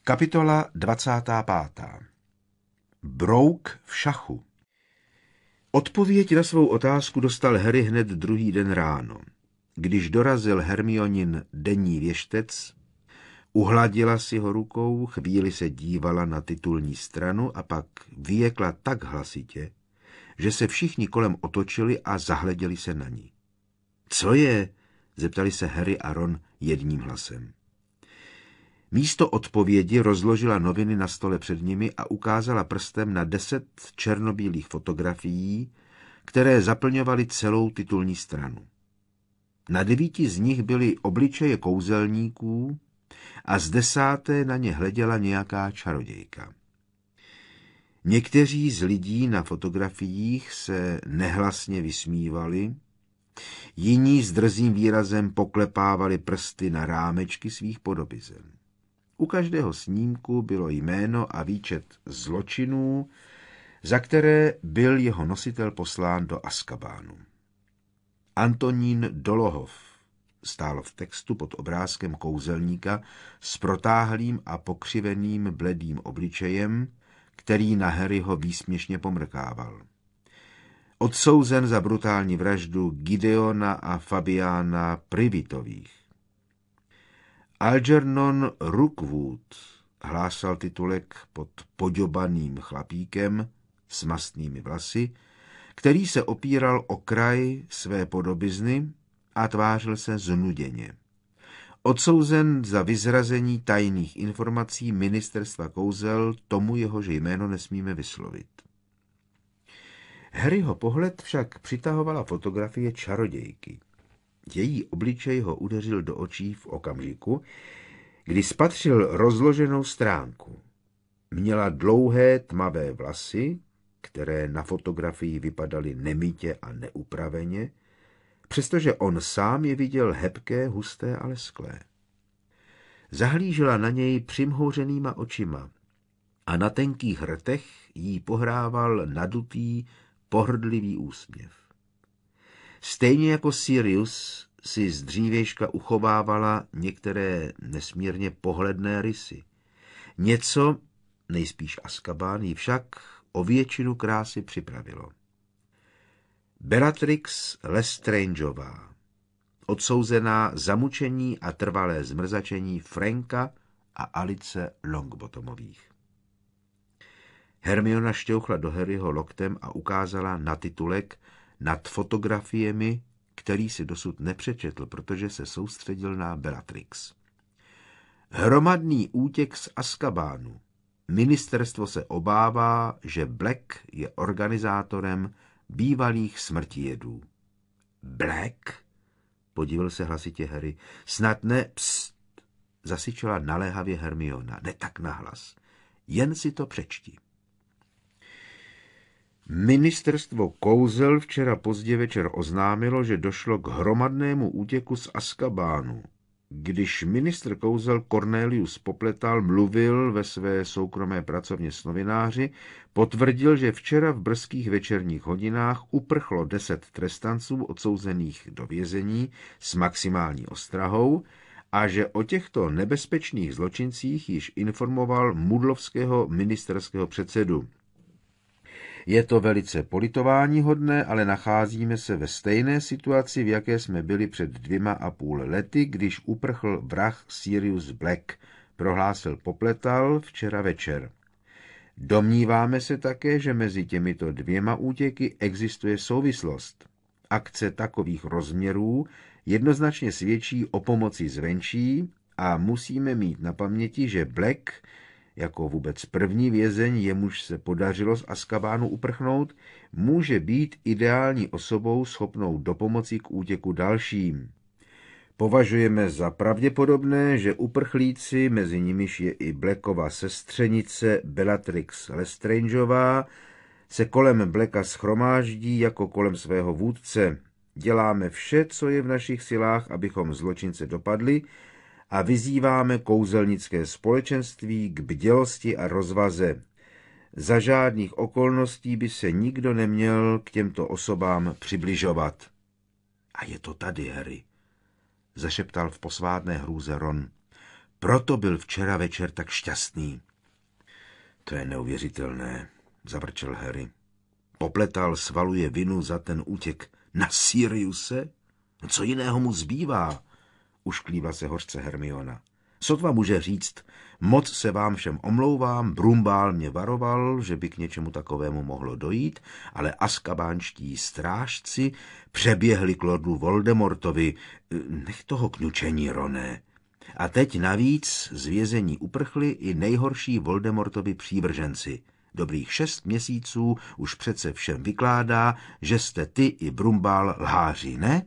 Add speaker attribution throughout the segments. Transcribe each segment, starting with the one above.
Speaker 1: Kapitola 25. Brouk v šachu. Odpověď na svou otázku dostal Harry hned druhý den ráno. Když dorazil Hermionin denní věštec, uhladila si ho rukou, chvíli se dívala na titulní stranu a pak vyjekla tak hlasitě, že se všichni kolem otočili a zahleděli se na ní. Co je? Zeptali se Harry a Ron jedním hlasem. Místo odpovědi rozložila noviny na stole před nimi a ukázala prstem na 10 černobílých fotografií, které zaplňovaly celou titulní stranu. Na 9 z nich byly obličeje kouzelníků a z 10. na ně hleděla nějaká čarodějka. Někteří z lidí na fotografiích se nehlasně vysmívali, jiní s drzým výrazem poklepávali prsty na rámečky svých podobizen. U každého snímku bylo jméno a výčet zločinů, za které byl jeho nositel poslán do Azkabánu. Antonín Dolohov stálo v textu pod obrázkem kouzelníka s protáhlým a pokřiveným bledým obličejem, který na Harryho výsměšně pomrkával. Odsouzen za brutální vraždu Gideona a Fabiána Privitových. Algernon Rookwood, hlásal titulek pod poďobaným chlapíkem s mastnými vlasy, který se opíral o kraj své podobizny a tvářil se znuděně. Odsouzen za vyzrazení tajných informací ministerstva kouzel tomu, jehož jméno nesmíme vyslovit. Harryho pohled však přitahovala fotografie čarodějky. Její obličej ho udeřil do očí v okamžiku, kdy spatřil rozloženou stránku. Měla dlouhé tmavé vlasy, které na fotografii vypadaly nemytě a neupraveně, přestože on sám je viděl hebké, husté a lesklé. Zahlížela na něj přimhouřenýma očima a na tenkých rtech jí pohrával nadutý, pohrdlivý úsměv. Stejně jako Sirius si z dřívějška uchovávala některé nesmírně pohledné rysy. Něco, nejspíš Azkaban, jí však o většinu krásy připravilo. Bellatrix Lestrangeová, odsouzená za mučení a trvalé zmrzačení Franka a Alice Longbottomových. Hermiona šťouchla do Harryho loktem a ukázala na titulek nad fotografiemi, který si dosud nepřečetl, protože se soustředil na Bellatrix. Hromadný útěk z Azkabánu. Ministerstvo se obává, že Black je organizátorem bývalých smrtijedů. Black? Podíval se hlasitě Harry. Snad ne, pst, zasyčela naléhavě Hermiona. Ne tak nahlas. Jen si to přečti. Ministerstvo kouzel včera pozdě večer oznámilo, že došlo k hromadnému útěku z Azkabánu. Když ministr kouzel Cornelius Popletal mluvil ve své soukromé pracovně s novináři, potvrdil, že včera v brzkých večerních hodinách uprchlo 10 trestanců odsouzených do vězení s maximální ostrahou a že o těchto nebezpečných zločincích již informoval mudlovského ministerského předsedu. Je to velice politováníhodné, ale nacházíme se ve stejné situaci, v jaké jsme byli před 2,5 lety, když uprchl vrah Sirius Black, prohlásil Popletal včera večer. Domníváme se také, že mezi těmito 2 útěky existuje souvislost. Akce takových rozměrů jednoznačně svědčí o pomoci zvenčí a musíme mít na paměti, že Black jako vůbec první vězeň, jemuž se podařilo z Azkabánu uprchnout, může být ideální osobou schopnou dopomoci k útěku dalším. Považujeme za pravděpodobné, že uprchlíci, mezi nimiž je i Blackova sestřenice Bellatrix Lestrangeová, se kolem Blacka shromáždí jako kolem svého vůdce. Děláme vše, co je v našich silách, abychom zločince dopadli, a vyzýváme kouzelnické společenství k bdělosti a rozvaze. Za žádných okolností by se nikdo neměl k těmto osobám přibližovat. A je to tady, Harry, zašeptal v posvátné hrůze Ron. Proto byl včera večer tak šťastný. To je neuvěřitelné, zavrčel Harry. Popletal svaluje vinu za ten útěk na Siriuse? Co jiného mu zbývá? Ušklívla se hořce Hermiona. Sotva může říct, moc se vám všem omlouvám, Brumbál mě varoval, že by k něčemu takovému mohlo dojít, ale azkabánští strážci přeběhli k lordu Voldemortovi. Nech toho kňučení, Roné. A teď navíc z vězení uprchli i nejhorší Voldemortovi přívrženci. Dobrých 6 měsíců už přece všem vykládá, že jste ty i Brumbál lháři, ne?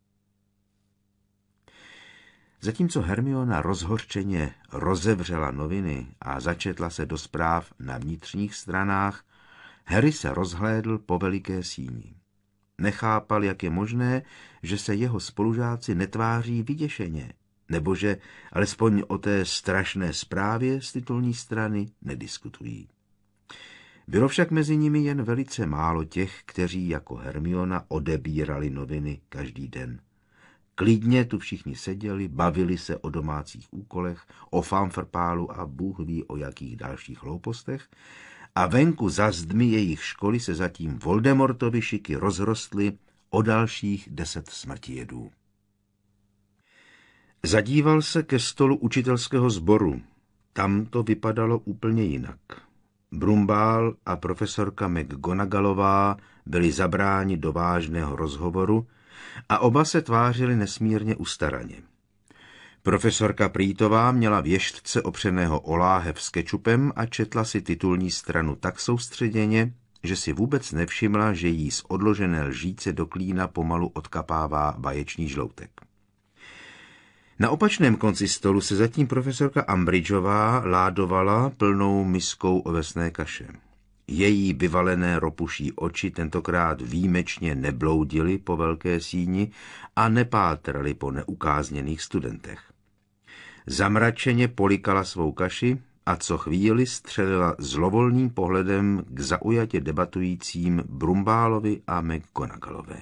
Speaker 1: Zatímco Hermiona rozhořčeně rozevřela noviny a začetla se do zpráv na vnitřních stranách, Harry se rozhlédl po veliké síni. Nechápal, jak je možné, že se jeho spolužáci netváří vyděšeně, nebo že alespoň o té strašné zprávě z titulní strany nediskutují. Bylo však mezi nimi jen velice málo těch, kteří jako Hermiona odebírali noviny každý den. Klidně tu všichni seděli, bavili se o domácích úkolech, o fanfrpálu a Bůh ví o jakých dalších hloupostech, a venku za zdmi jejich školy se zatím Voldemortovi šiky rozrostly o dalších 10 smrtijedů. Zadíval se ke stolu učitelského sboru. Tam to vypadalo úplně jinak. Brumbál a profesorka McGonagallová byli zabráni do vážného rozhovoru a oba se tvářili nesmírně ustaraně. Profesorka Prýtová měla věštce opřeného o láhev s kečupem a četla si titulní stranu tak soustředěně, že si vůbec nevšimla, že jí z odložené lžíce do klína pomalu odkapává báječný žloutek. Na opačném konci stolu se zatím profesorka Umbridgeová ládovala plnou miskou ovesné kaše. Její vyvalené ropuší oči tentokrát výjimečně nebloudily po velké síni a nepátraly po neukázněných studentech. Zamračeně polikala svou kaši a co chvíli střelila zlovolným pohledem k zaujatě debatujícím Brumbálovi a McGonagallové.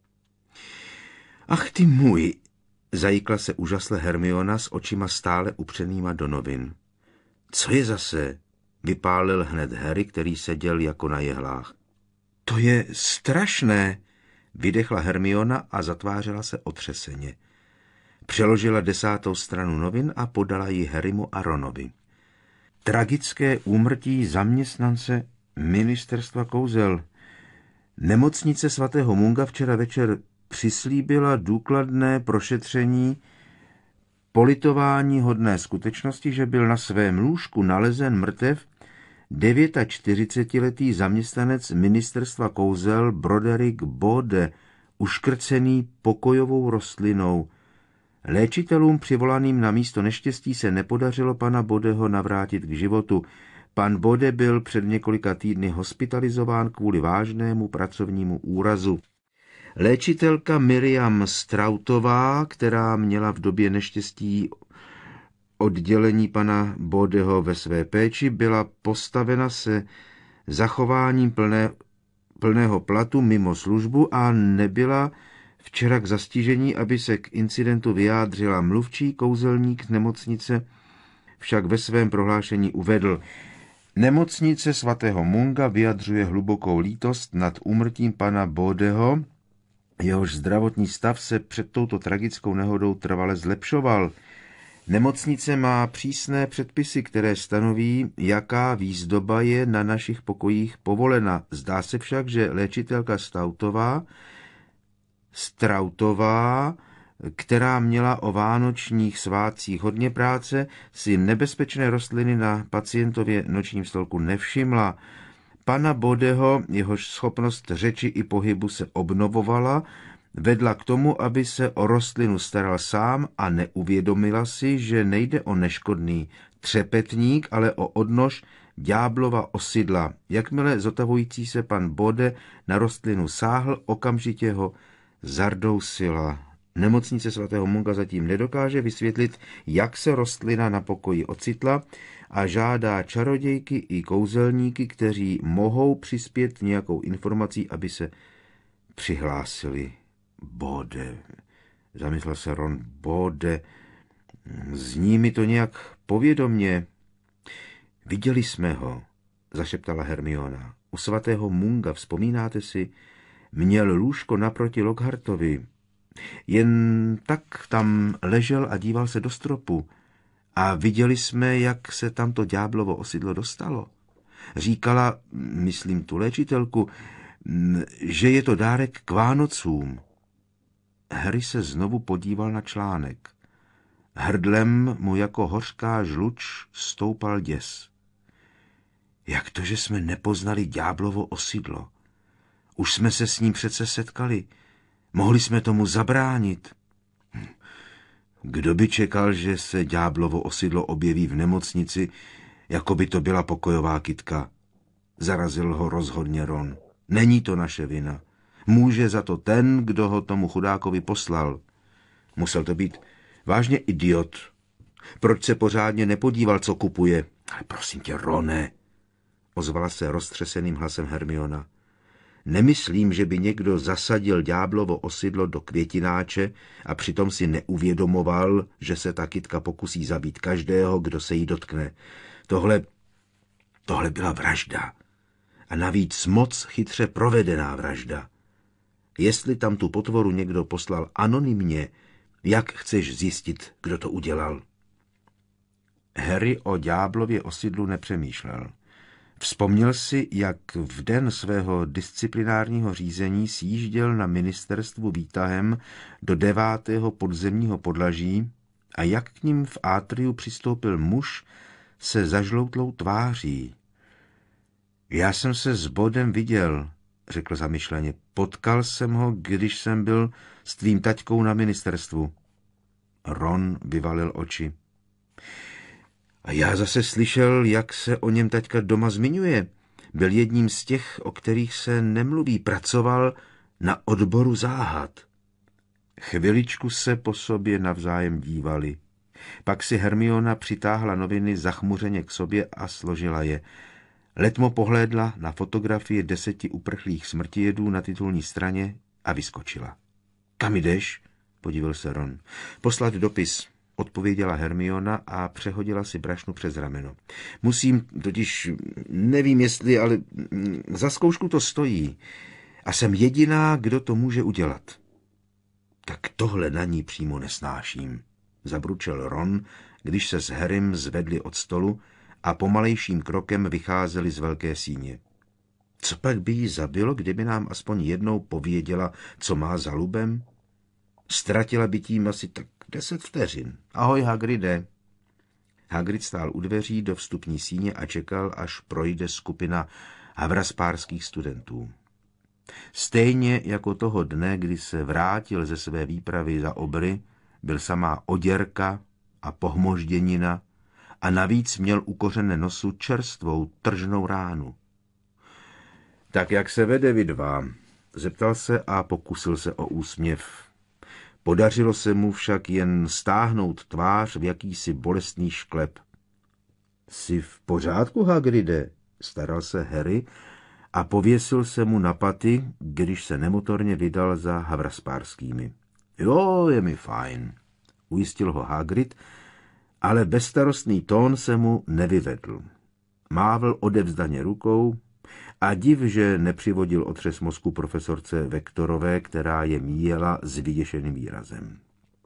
Speaker 1: Ach ty můj, zajíkla se úžasle Hermiona s očima stále upřenýma do novin. Co je zase? Vypálil hned Harry, který seděl jako na jehlách. To je strašné, vydechla Hermiona a zatvářela se otřeseně. Přeložila 10. stranu novin a podala ji Harrymu a Ronovi. Tragické úmrtí zaměstnance ministerstva kouzel. Nemocnice svatého Munga včera večer přislíbila důkladné prošetření politování hodné skutečnosti, že byl na svém lůžku nalezen mrtev 49letý zaměstnanec ministerstva kouzel Broderick Bode, uškrcený pokojovou rostlinou. Léčitelům přivolaným na místo neštěstí se nepodařilo pana Bodeho navrátit k životu. Pan Bode byl před několika týdny hospitalizován kvůli vážnému pracovnímu úrazu. Léčitelka Miriam Stroutová, která měla v době neštěstí oddělení pana Bodeho ve své péči, byla postavena se zachováním plného platu mimo službu a nebyla včera k zastižení, aby se k incidentu vyjádřila. Mluvčí kouzelník nemocnice však ve svém prohlášení uvedl: Nemocnice svatého Munga vyjadřuje hlubokou lítost nad úmrtím pana Bodeho, jehož zdravotní stav se před touto tragickou nehodou trvale zlepšoval. Nemocnice má přísné předpisy, které stanoví, jaká výzdoba je na našich pokojích povolena. Zdá se však, že léčitelka Stroutová, která měla o vánočních svátcích hodně práce, si nebezpečné rostliny na pacientově nočním stolku nevšimla. Pana Bodeho, jehož schopnost řeči i pohybu se obnovovala, vedla k tomu, aby se o rostlinu staral sám a neuvědomila si, že nejde o neškodný třepetník, ale o odnož ďáblova osidla. Jakmile zotavující se pan Bode na rostlinu sáhl, okamžitě ho zardousila. Nemocnice svatého Munga zatím nedokáže vysvětlit, jak se rostlina na pokoji ocitla a žádá čarodějky i kouzelníky, kteří mohou přispět nějakou informací, aby se přihlásili. Bode, zamyslel se Ron, Bode. Zní mi to nějak povědomně. Viděli jsme ho, zašeptala Hermiona. U svatého Munga, vzpomínáte si? Měl lůžko naproti Lockhartovi. Jen tak tam ležel a díval se do stropu. A viděli jsme, jak se tamto ďáblovo osidlo dostalo. Říkala, myslím tu léčitelku, že je to dárek k Vánocům. Harry se znovu podíval na článek. Hrdlem mu jako hořká žluč stoupal děs. Jak to, že jsme nepoznali ďáblovo osidlo? Už jsme se s ním přece setkali. Mohli jsme tomu zabránit. Kdo by čekal, že se ďáblovo osidlo objeví v nemocnici, jako by to byla pokojová kytka? Zarazil ho rozhodně Ron. Není to naše vina. Může za to ten, kdo ho tomu chudákovi poslal. Musel to být vážně idiot. Proč se pořádně nepodíval, co kupuje? Ale prosím tě, Rone, ozvala se roztřeseným hlasem Hermiona. Nemyslím, že by někdo zasadil ďáblovo osidlo do květináče a přitom si neuvědomoval, že se ta kytka pokusí zabít každého, kdo se jí dotkne. Tohle byla vražda. A navíc moc chytře provedená vražda. Jestli tam tu potvoru někdo poslal anonymně, jak chceš zjistit, kdo to udělal? Harry o ďáblově osidlu nepřemýšlel. Vzpomněl si, jak v den svého disciplinárního řízení sjížděl na ministerstvu výtahem do 9. podzemního podlaží a jak k ním v átriu přistoupil muž se zažloutlou tváří. Já jsem se s Bodem viděl, řekl zamyšleně. Potkal jsem ho, když jsem byl s tvým taťkou na ministerstvu. Ron vyvalil oči. A já zase slyšel, jak se o něm taťka doma zmiňuje. Byl jedním z těch, o kterých se nemluví. Pracoval na odboru záhad. Chviličku se po sobě navzájem dívali. Pak si Hermiona přitáhla noviny zachmuřeně k sobě a složila je. Letmo pohlédla na fotografii 10 uprchlých smrtijedů na titulní straně a vyskočila. Kam jdeš? Podíval se Ron. Poslat dopis, odpověděla Hermiona a přehodila si brašnu přes rameno. Musím, totiž nevím jestli, ale za zkoušku to stojí. A jsem jediná, kdo to může udělat. Tak tohle na ní přímo nesnáším, zabručel Ron, když se s Harrym zvedli od stolu a pomalejším krokem vycházeli z velké síně. Co pak by jí zabilo, kdyby nám aspoň jednou pověděla, co má za lubem? Ztratila by tím asi tak 10 vteřin. Ahoj, Hagride. Hagrid stál u dveří do vstupní síně a čekal, až projde skupina havraspárských studentů. Stejně jako toho dne, kdy se vrátil ze své výpravy za obry, byl samá oděrka a pohmožděnina a navíc měl u kořene nosu čerstvou tržnou ránu. Tak jak se vede vy dva? Zeptal se a pokusil se o úsměv. Podařilo se mu však jen stáhnout tvář v jakýsi bolestný šklep. Jsi v pořádku, Hagride? Staral se Harry a pověsil se mu na paty, když se nemotorně vydal za havraspárskými. Jo, je mi fajn, ujistil ho Hagrid, ale bezstarostný tón se mu nevyvedl. Mávl odevzdaně rukou a div, že nepřivodil otřes mozku profesorce Vektorové, která je míjela s vyděšeným výrazem.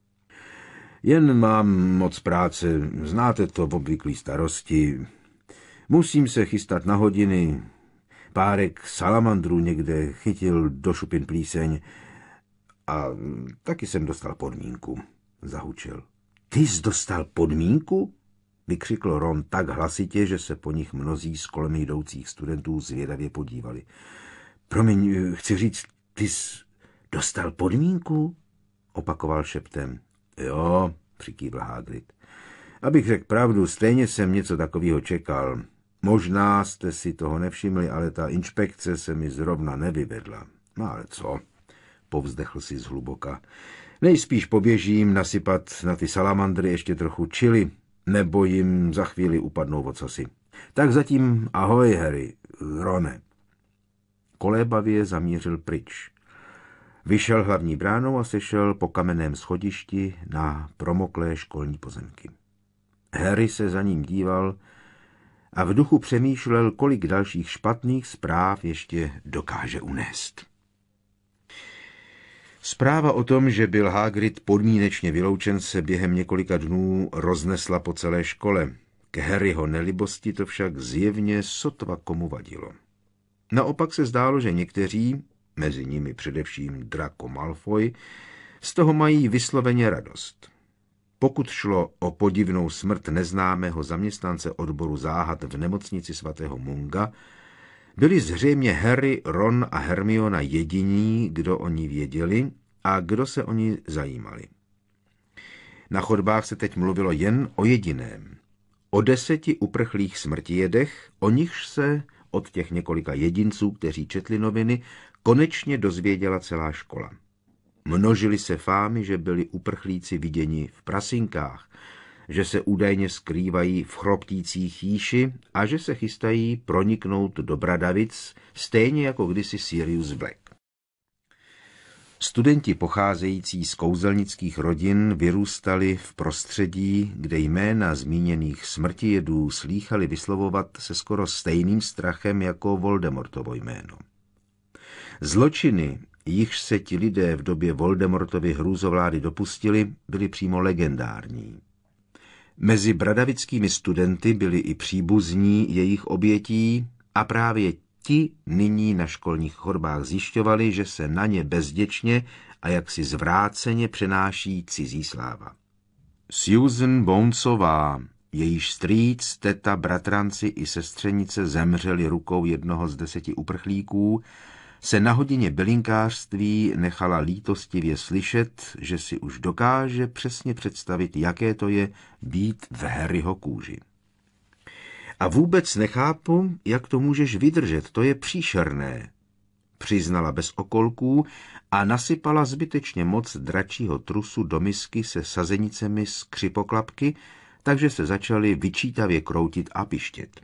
Speaker 1: Jen mám moc práce, znáte to, obvyklý starosti. Musím se chystat na hodiny. Párek salamandrů někde chytil do šupin plíseň a taky jsem dostal podmínku, zahučel. Ty jsi dostal podmínku? Vykřikl Ron tak hlasitě, že se po nich mnozí z kolem jdoucích studentů zvědavě podívali. Promiň, chci říct, ty jsi dostal podmínku? Opakoval šeptem. Jo, přikývl Hagrid. Abych řekl pravdu, stejně jsem něco takového čekal. Možná jste si toho nevšimli, ale ta inspekce se mi zrovna nevyvedla. No ale co? Povzdechl si zhluboka. Nejspíš poběžím nasypat na ty salamandry ještě trochu čili, nebo jim za chvíli upadnou ocasy. Tak zatím ahoj, Harry, Rone. Kolébavě zamířil pryč. Vyšel hlavní bránou a sešel po kamenném schodišti na promoklé školní pozemky. Harry se za ním díval a v duchu přemýšlel, kolik dalších špatných zpráv ještě dokáže unést. Zpráva o tom, že byl Hagrid podmínečně vyloučen, se během několika dnů roznesla po celé škole. K Harryho nelibosti to však zjevně sotva komu vadilo. Naopak se zdálo, že někteří, mezi nimi především Draco Malfoy, z toho mají vysloveně radost. Pokud šlo o podivnou smrt neznámého zaměstnance odboru záhad v nemocnici svatého Munga, byli zřejmě Harry, Ron a Hermiona jediní, kdo o ní věděli a kdo se o ní zajímali. Na chodbách se teď mluvilo jen o jediném. O 10 uprchlých smrtijedech, o nichž se od těch několika jedinců, kteří četli noviny, konečně dozvěděla celá škola. Množily se fámy, že byli uprchlíci viděni v prasinkách, že se údajně skrývají v chroptící chýši a že se chystají proniknout do Bradavic, stejně jako kdysi Sirius Black. Studenti pocházející z kouzelnických rodin vyrůstali v prostředí, kde jména zmíněných smrtijedů slýchali vyslovovat se skoro stejným strachem jako Voldemortovo jméno. Zločiny, jichž se ti lidé v době Voldemortovy hrůzovlády dopustili, byly přímo legendární. Mezi bradavickými studenty byli i příbuzní jejich obětí a právě ti nyní na školních chodbách zjišťovali, že se na ně bezděčně a jaksi zvráceně přenáší cizí sláva. Susan Bonesová, jejíž strýc, teta, bratranci i sestřenice zemřeli rukou jednoho z 10 uprchlíků, se na hodině bylinkářství nechala lítostivě slyšet, že si už dokáže přesně představit, jaké to je být v Harryho kůži. A vůbec nechápu, jak to můžeš vydržet, to je příšerné, přiznala bez okolků a nasypala zbytečně moc dračího trusu do misky se sazenicemi z křipoklapky, takže se začaly vyčítavě kroutit a pištět.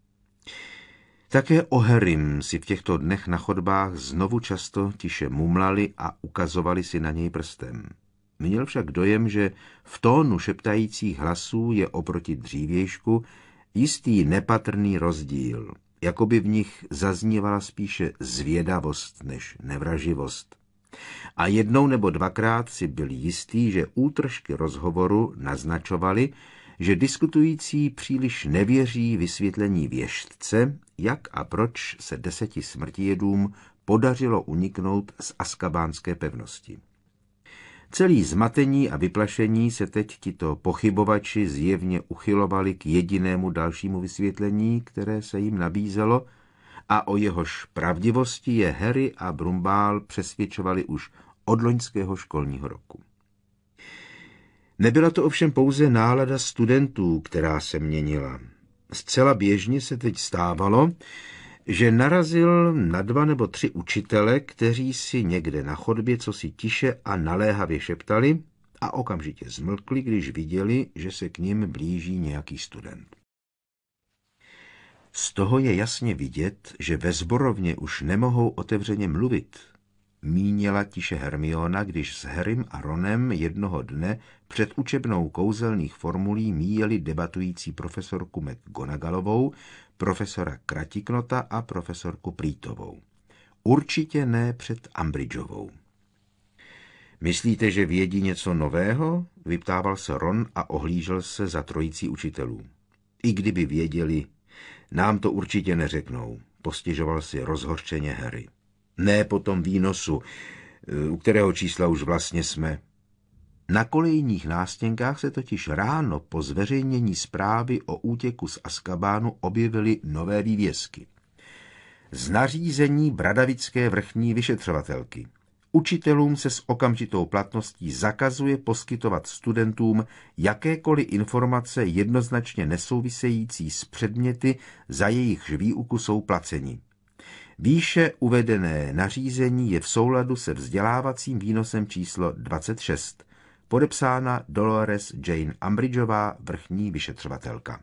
Speaker 1: Také o Harrym si v těchto dnech na chodbách znovu často tiše mumlali a ukazovali si na něj prstem. Měl však dojem, že v tónu šeptajících hlasů je oproti dřívějšku jistý nepatrný rozdíl, jako by v nich zaznívala spíše zvědavost než nevraživost. A jednou nebo dvakrát si byl jistý, že útržky rozhovoru naznačovaly, že diskutující příliš nevěří vysvětlení věštce, jak a proč se 10 smrtijedům podařilo uniknout z azkabánské pevnosti. Celý zmatení a vyplašení se teď tito pochybovači zjevně uchylovali k jedinému dalšímu vysvětlení, které se jim nabízelo, a o jehož pravdivosti je Harry a Brumbál přesvědčovali už od loňského školního roku. Nebyla to ovšem pouze nálada studentů, která se měnila. Zcela běžně se teď stávalo, že narazil na 2 nebo 3 učitele, kteří si někde na chodbě cosi tiše a naléhavě šeptali a okamžitě zmlkli, když viděli, že se k nim blíží nějaký student. Z toho je jasně vidět, že ve sborovně už nemohou otevřeně mluvit, míněla tiše Hermiona, když s Harrym a Ronem jednoho dne před učebnou kouzelných formulí míjeli debatující profesorku McGonagallovou, profesora Kratiknota a profesorku Preetovou. Určitě ne před Umbridgeovou. Myslíte, že vědí něco nového? Vyptával se Ron a ohlížel se za trojicí učitelů. I kdyby věděli, nám to určitě neřeknou, postěžoval si rozhořčeně Harry. Ne po tom výnosu, u kterého čísla už vlastně jsme. Na kolejních nástěnkách se totiž ráno po zveřejnění zprávy o útěku z Azkabánu objevily nové vývězky. Z nařízení bradavické vrchní vyšetřovatelky. Učitelům se s okamžitou platností zakazuje poskytovat studentům jakékoliv informace jednoznačně nesouvisející s předměty, za jejichž výuku jsou placeni. Výše uvedené nařízení je v souladu se vzdělávacím výnosem číslo 26, podepsána Dolores Jane Umbridgeová, vrchní vyšetřovatelka.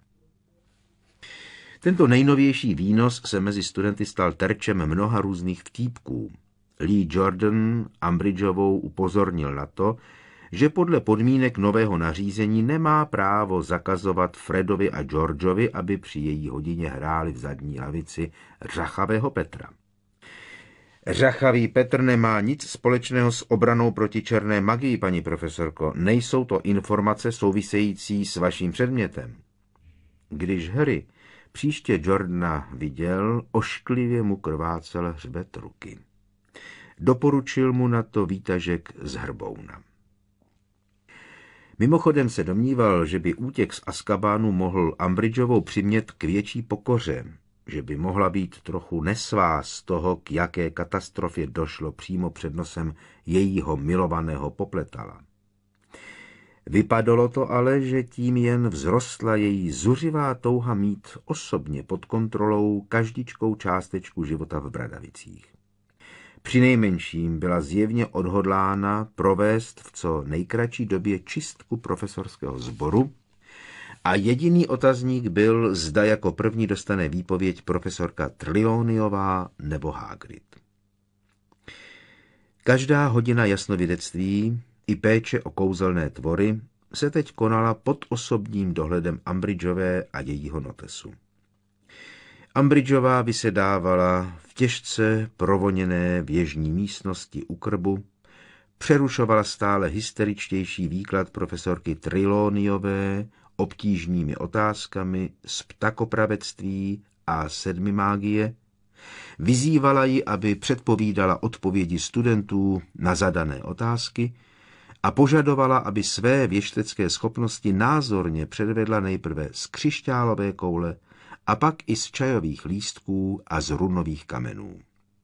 Speaker 1: Tento nejnovější výnos se mezi studenty stal terčem mnoha různých vtípků. Lee Jordan Umbridgeovou upozornil na to, že podle podmínek nového nařízení nemá právo zakazovat Fredovi a Georgeovi, aby při její hodině hráli v zadní lavici řachavého Petra. Řachavý Petr nemá nic společného s obranou proti černé magii, paní profesorko. Nejsou to informace související s vaším předmětem. Když Harry příště Jordana viděl, ošklivě mu krvácel hřbet ruky. Doporučil mu na to výtažek z hrbouna. Mimochodem se domníval, že by útěk z Azkabánu mohl Umbridgeovou přimět k větší pokoře, že by mohla být trochu nesvá z toho, k jaké katastrofě došlo přímo před nosem jejího milovaného popletala. Vypadalo to ale, že tím jen vzrostla její zuřivá touha mít osobně pod kontrolou každičkou částečku života v Bradavicích. Přinejmenším byla zjevně odhodlána provést v co nejkratší době čistku profesorského sboru a jediný otazník byl, zda jako první dostane výpověď profesorka Trelawneyová nebo Hagrid. Každá hodina jasnovidectví i péče o kouzelné tvory se teď konala pod osobním dohledem Umbridgeové a jejího notesu. Umbridgeová vysedávala v těžce provoněné věžní místnosti u krbu, přerušovala stále hysteričtější výklad profesorky Trelawneyové obtížnými otázkami z ptakopravectví a sedmimágie, vyzývala ji, aby předpovídala odpovědi studentů na zadané otázky a požadovala, aby své věštecké schopnosti názorně předvedla nejprve z křišťálové koule a pak i z čajových lístků a z runových kamenů.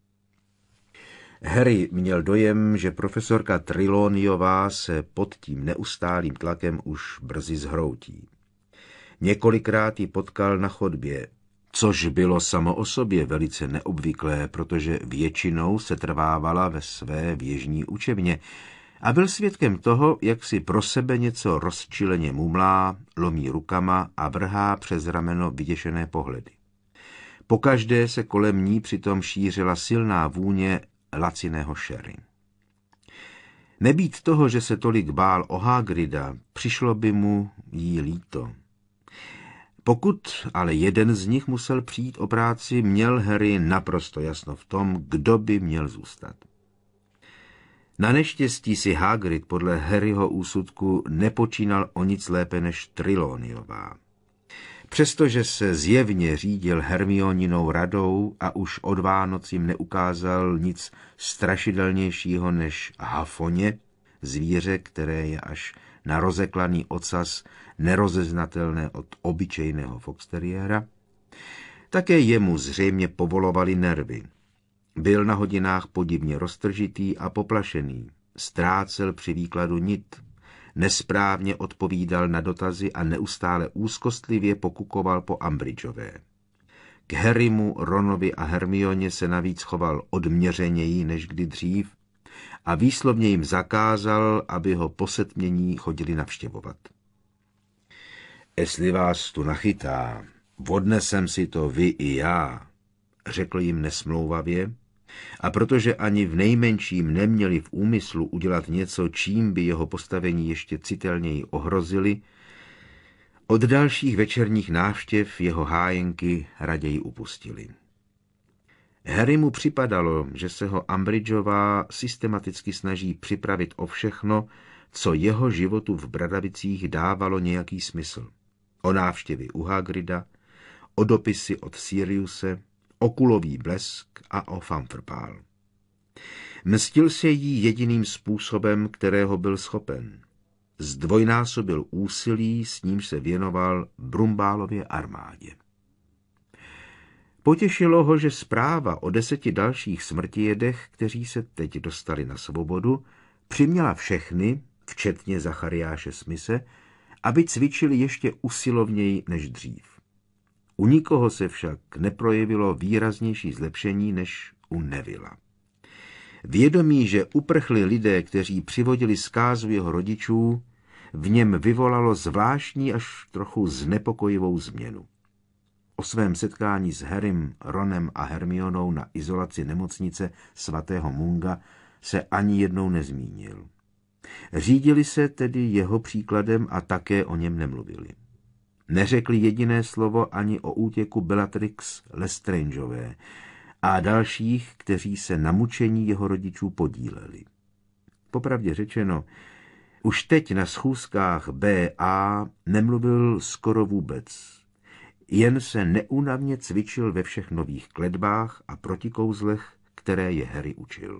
Speaker 1: Harry měl dojem, že profesorka Trelawneyová se pod tím neustálým tlakem už brzy zhroutí. Několikrát ji potkal na chodbě, což bylo samo o sobě velice neobvyklé, protože většinou se trvávala ve své věžní učebně a byl svědkem toho, jak si pro sebe něco rozčileně mumlá, lomí rukama a vrhá přes rameno vyděšené pohledy. Pokaždé se kolem ní přitom šířila silná vůně laciného sherry. Nebýt toho, že se tolik bál o Hagrida, přišlo by mu jí líto. Pokud ale jeden z nich musel přijít o práci, měl Harry naprosto jasno v tom, kdo by měl zůstat. Na neštěstí si Hagrid podle Harryho úsudku nepočínal o nic lépe než Trelawneyová. Přestože se zjevně řídil Hermioninou radou a už od Vánoc jim neukázal nic strašidelnějšího než hafoně, zvíře, které je až na rozeklaný ocas nerozeznatelné od obyčejného foxteriéra, také jemu zřejmě povolovaly nervy. Byl na hodinách podivně roztržitý a poplašený, ztrácel při výkladu nit, nesprávně odpovídal na dotazy a neustále úzkostlivě pokukoval po Umbridgeové. K Harrymu, Ronovi a Hermioně se navíc choval odměřeněji než kdy dřív a výslovně jim zakázal, aby ho po setmění chodili navštěvovat. Jestli vás tu nachytá, odnesem si to vy i já, řekl jim nesmlouvavě, a protože ani v nejmenším neměli v úmyslu udělat něco, čím by jeho postavení ještě citelněji ohrozili, od dalších večerních návštěv jeho hájenky raději upustili. Harry mu připadalo, že se ho Umbridgeová systematicky snaží připravit o všechno, co jeho životu v Bradavicích dávalo nějaký smysl. O návštěvy u Hagrida, o dopisy od Siriuse, o kulový blesk a o fanfrpál. Mstil se jí jediným způsobem, kterého byl schopen. Zdvojnásobil úsilí, s nímž se věnoval Brumbálově armádě. Potěšilo ho, že zpráva o 10 dalších smrtijedech, kteří se teď dostali na svobodu, přiměla všechny, včetně Zachariáše Smise, aby cvičili ještě usilovněji než dřív. U nikoho se však neprojevilo výraznější zlepšení než u Nevilla. Vědomí, že uprchli lidé, kteří přivodili zkázu jeho rodičů, v něm vyvolalo zvláštní až trochu znepokojivou změnu. O svém setkání s Harrym, Ronem a Hermionou na izolaci nemocnice svatého Munga se ani jednou nezmínil. Řídili se tedy jeho příkladem a také o něm nemluvili. Neřekli jediné slovo ani o útěku Bellatrix Lestrangeové a dalších, kteří se na mučení jeho rodičů podíleli. Popravdě řečeno, už teď na schůzkách B.A. nemluvil skoro vůbec. Jen se neúnavně cvičil ve všech nových kletbách a protikouzlech, které je Harry učil.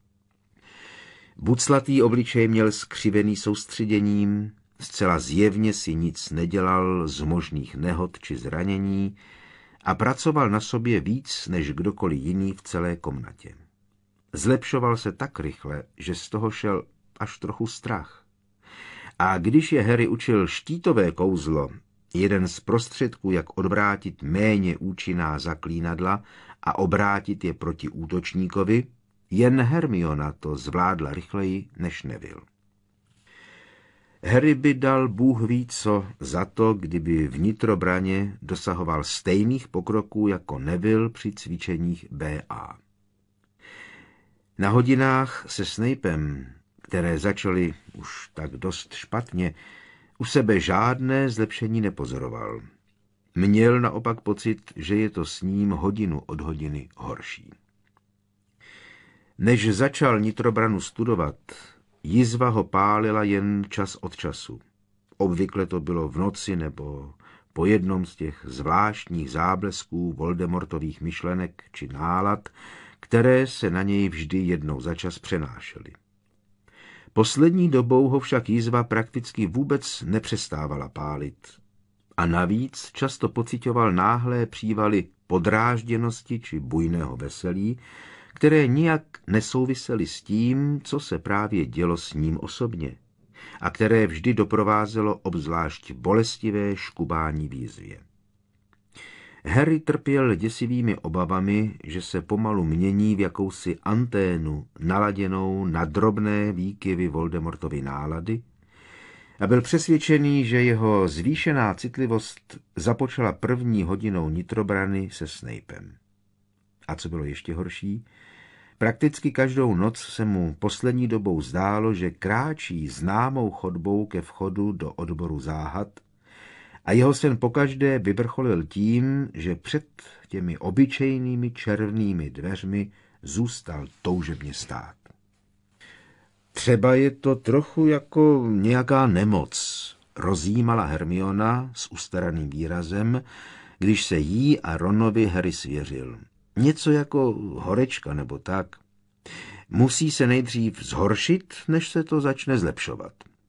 Speaker 1: Buclatý obličej měl skřivený soustředěním, zcela zjevně si nic nedělal z možných nehod či zranění a pracoval na sobě víc než kdokoliv jiný v celé komnatě. Zlepšoval se tak rychle, že z toho šel až trochu strach. A když je Harry učil štítové kouzlo, jeden z prostředků, jak odvrátit méně účinná zaklínadla a obrátit je proti útočníkovi, jen Hermiona to zvládla rychleji než Neville. Harry by dal Bůh ví co za to, kdyby v nitrobraně dosahoval stejných pokroků jako Neville při cvičeních B.A. Na hodinách se Snapem, které začaly už tak dost špatně, u sebe žádné zlepšení nepozoroval. Měl naopak pocit, že je to s ním hodinu od hodiny horší. Než začal nitrobranu studovat, jizva ho pálila jen čas od času. Obvykle to bylo v noci nebo po jednom z těch zvláštních záblesků Voldemortových myšlenek či nálad, které se na něj vždy jednou za čas přenášely. Poslední dobou ho však jizva prakticky vůbec nepřestávala pálit. A navíc často pociťoval náhlé přívaly podrážděnosti či bujného veselí, které nijak nesouvisely s tím, co se právě dělo s ním osobně a které vždy doprovázelo obzvlášť bolestivé škubání v jizvě. Harry trpěl děsivými obavami, že se pomalu mění v jakousi anténu naladěnou na drobné výkyvy Voldemortovy nálady a byl přesvědčený, že jeho zvýšená citlivost započala první hodinou nitrobrany se Snapem. A co bylo ještě horší, prakticky každou noc se mu poslední dobou zdálo, že kráčí známou chodbou ke vchodu do odboru záhad a jeho sen pokaždé vyvrcholil tím, že před těmi obyčejnými červenými dveřmi zůstal toužebně stát. Třeba je to trochu jako nějaká nemoc, rozjímala Hermiona s ustaraným výrazem, když se jí a Ronovi Harry svěřil. Něco jako horečka nebo tak. Musí se nejdřív zhoršit, než se to začne zlepšovat.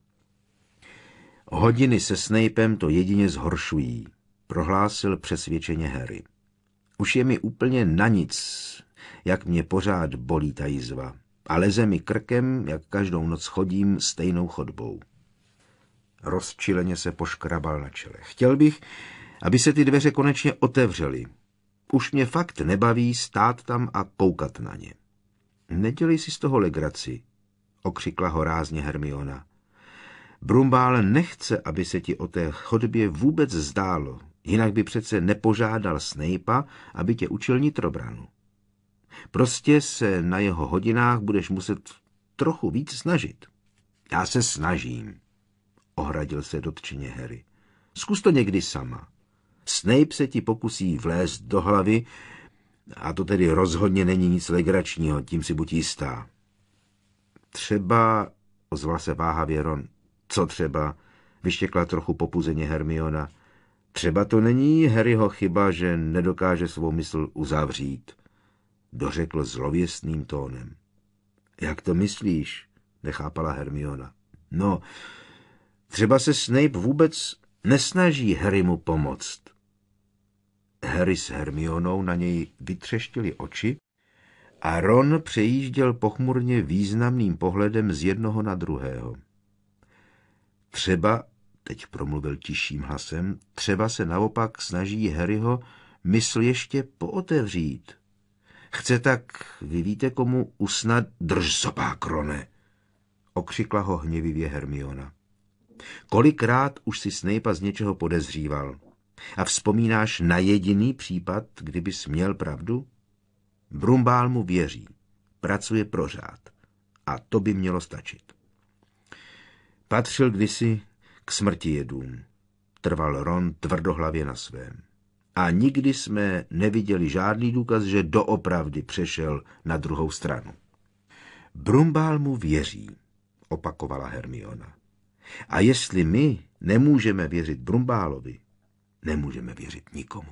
Speaker 1: Hodiny se Snapem to jedině zhoršují, prohlásil přesvědčeně Harry. Už je mi úplně na nic, jak mě pořád bolí ta jizva a leze mi krkem, jak každou noc chodím stejnou chodbou. Rozčileně se poškrabal na čele. Chtěl bych, aby se ty dveře konečně otevřely. Už mě fakt nebaví stát tam a koukat na ně. Nedělej si z toho legraci, okřikla ho rázně Hermiona. Brumbál nechce, aby se ti o té chodbě vůbec zdálo, jinak by přece nepožádal Snape'a, aby tě učil nitrobranu. Prostě se na jeho hodinách budeš muset trochu víc snažit. Já se snažím, ohradil se dotčeně Harry. Zkus to někdy sama. Snape se ti pokusí vlézt do hlavy, a to tedy rozhodně není nic legračního, tím si buď jistá. Třeba, ozval se váhavě Ron. Co třeba? Vyštěkla trochu popuzeně Hermiona. Třeba to není Harryho chyba, že nedokáže svou mysl uzavřít, dořekl zlověstným tónem. Jak to myslíš? Nechápala Hermiona. No, třeba se Snape vůbec nesnaží Harrymu pomoct. Harry s Hermionou na něj vytřeštili oči a Ron přejížděl pochmurně významným pohledem z jednoho na druhého. Třeba, teď promluvil tišším hlasem, třeba se naopak snaží Harryho mysl ještě pootevřít. Chce tak, vy víte komu, usnad drž zobák, Rone, okřikla ho hněvivě Hermiona. Kolikrát už si Snape'a z něčeho podezříval. A vzpomínáš na jediný případ, kdybys měl pravdu? Brumbál mu věří, pracuje pro řád a to by mělo stačit. Patřil kdysi k smrtijedům, trval Ron tvrdohlavě na svém. A nikdy jsme neviděli žádný důkaz, že doopravdy přešel na druhou stranu. Brumbál mu věří, opakovala Hermiona. A jestli my nemůžeme věřit Brumbálovi, nemůžeme věřit nikomu.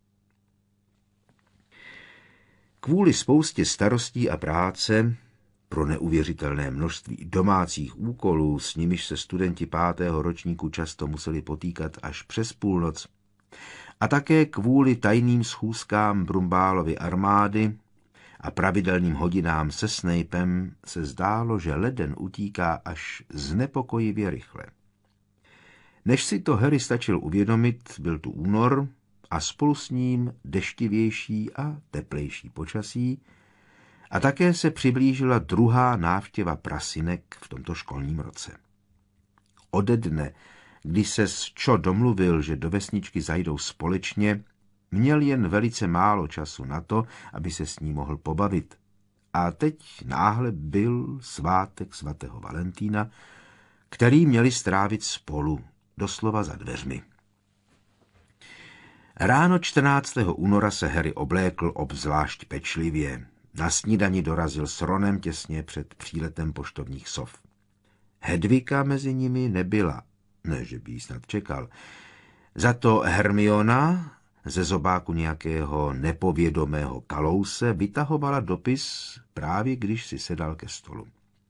Speaker 1: Kvůli spoustě starostí a práce, pro neuvěřitelné množství domácích úkolů, s nimiž se studenti 5. ročníku často museli potýkat až přes půlnoc, a také kvůli tajným schůzkám Brumbálovy armády a pravidelným hodinám se Snapem se zdálo, že leden utíká až znepokojivě rychle. Než si to Harry stačil uvědomit, byl tu únor a spolu s ním deštivější a teplejší počasí a také se přiblížila druhá návštěva prasinek v tomto školním roce. Ode dne, kdy se s Cho domluvil, že do vesničky zajdou společně, měl jen velice málo času na to, aby se s ní mohl pobavit. A teď náhle byl svátek svatého Valentína, který měli strávit spolu, doslova za dveřmi. Ráno 14. února se Harry oblékl obzvlášť pečlivě. Na snídani dorazil s Ronem těsně před příletem poštovních sov. Hedvika mezi nimi nebyla, ne, že by jí snad čekal. Za to Hermiona ze zobáku nějakého nepovědomého kalouse vytahovala dopis právě když si sedal ke stolu.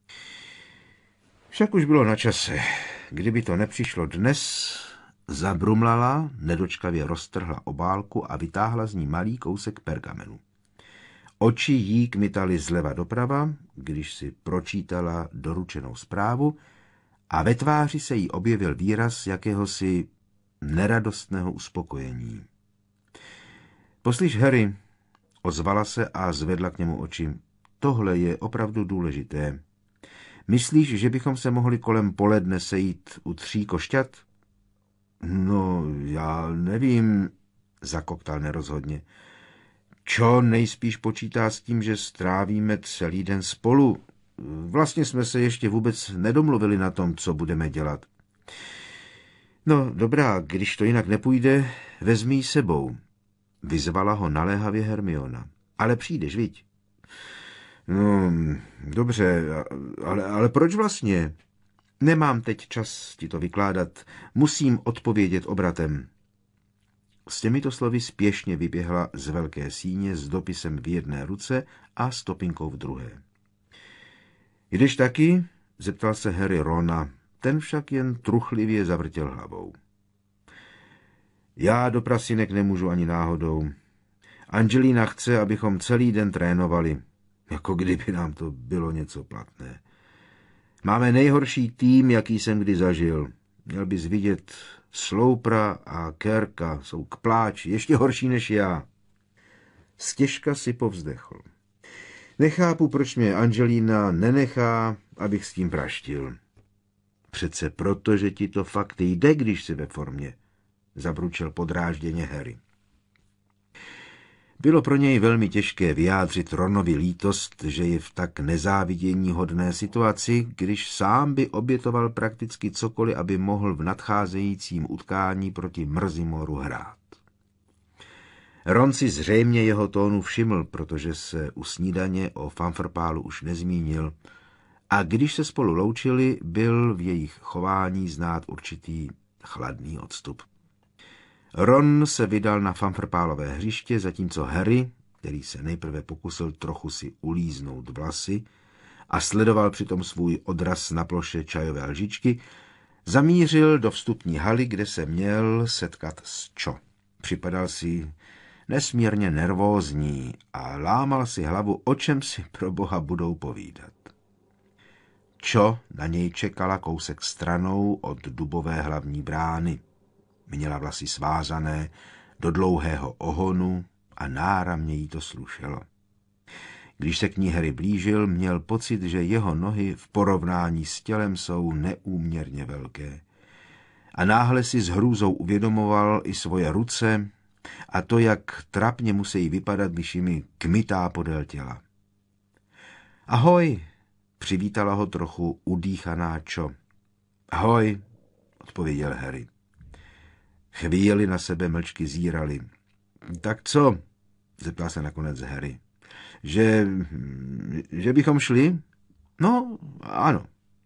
Speaker 1: Však už bylo na čase. Kdyby to nepřišlo dnes, zabrumlala, nedočkavě roztrhla obálku a vytáhla z ní malý kousek pergamenu. Oči jí kmitaly zleva doprava, když si pročítala doručenou zprávu a ve tváři se jí objevil výraz jakéhosi neradostného uspokojení. Poslyš, Harry, ozvala se a zvedla k němu oči. Tohle je opravdu důležité. Myslíš, že bychom se mohli kolem poledne sejít u 3 košťat? No, já nevím, zakoktal nerozhodně. Čo nejspíš počítá s tím, že strávíme celý den spolu. Vlastně jsme se ještě vůbec nedomluvili na tom, co budeme dělat. No, dobrá, když to jinak nepůjde, vezmi ji sebou. Vyzvala ho naléhavě Hermiona. Ale přijdeš, viď? No, dobře, ale proč vlastně? Nemám teď čas ti to vykládat. Musím odpovědět obratem. S těmito slovy spěšně vyběhla z velké síně s dopisem v jedné ruce a stopinkou v druhé. Jdeš taky? Zeptal se Harry Rona. Ten však jen truchlivě zavrtěl hlavou. Já do prasinek nemůžu ani náhodou. Angelina chce, abychom celý den trénovali, jako kdyby nám to bylo něco platné. Máme nejhorší tým, jaký jsem kdy zažil. Měl bys vidět, Sloupra a Kerka jsou k pláči, ještě horší než já. Stěžka si povzdechl. Nechápu, proč mě Angelina nenechá, abych s tím praštil. Přece proto, že ti to fakt jde, když jsi ve formě, zabručel podrážděně Harry. Bylo pro něj velmi těžké vyjádřit Ronovi lítost, že je v tak nezáviděníhodné situaci, když sám by obětoval prakticky cokoliv, aby mohl v nadcházejícím utkání proti Mrzimoru hrát. Ron si zřejmě jeho tónu všiml, protože se u snídaně o Fanfrpálu už nezmínil a když se spolu loučili, byl v jejich chování znát určitý chladný odstup. Ron se vydal na Fanfrpálové hřiště, zatímco Harry, který se nejprve pokusil trochu si ulíznout vlasy a sledoval přitom svůj odraz na ploše čajové lžičky, zamířil do vstupní haly, kde se měl setkat s Cho. Připadal si nesmírně nervózní a lámal si hlavu, o čem si pro boha budou povídat. Cho na něj čekala kousek stranou od dubové hlavní brány. Měla vlasy svázané do dlouhého ohonu a náramně jí to slušelo. Když se k ní Harry blížil, měl pocit, že jeho nohy v porovnání s tělem jsou neúměrně velké. A náhle si s hrůzou uvědomoval i svoje ruce a to, jak trapně musí vypadat, když jimi kmitá podél těla. Ahoj, přivítala ho trochu udýchaná Cho. Ahoj, odpověděl Harry. Chvíli na sebe mlčky zírali. Tak co? Zeptal se nakonec Harry. Že bychom šli? No, ano.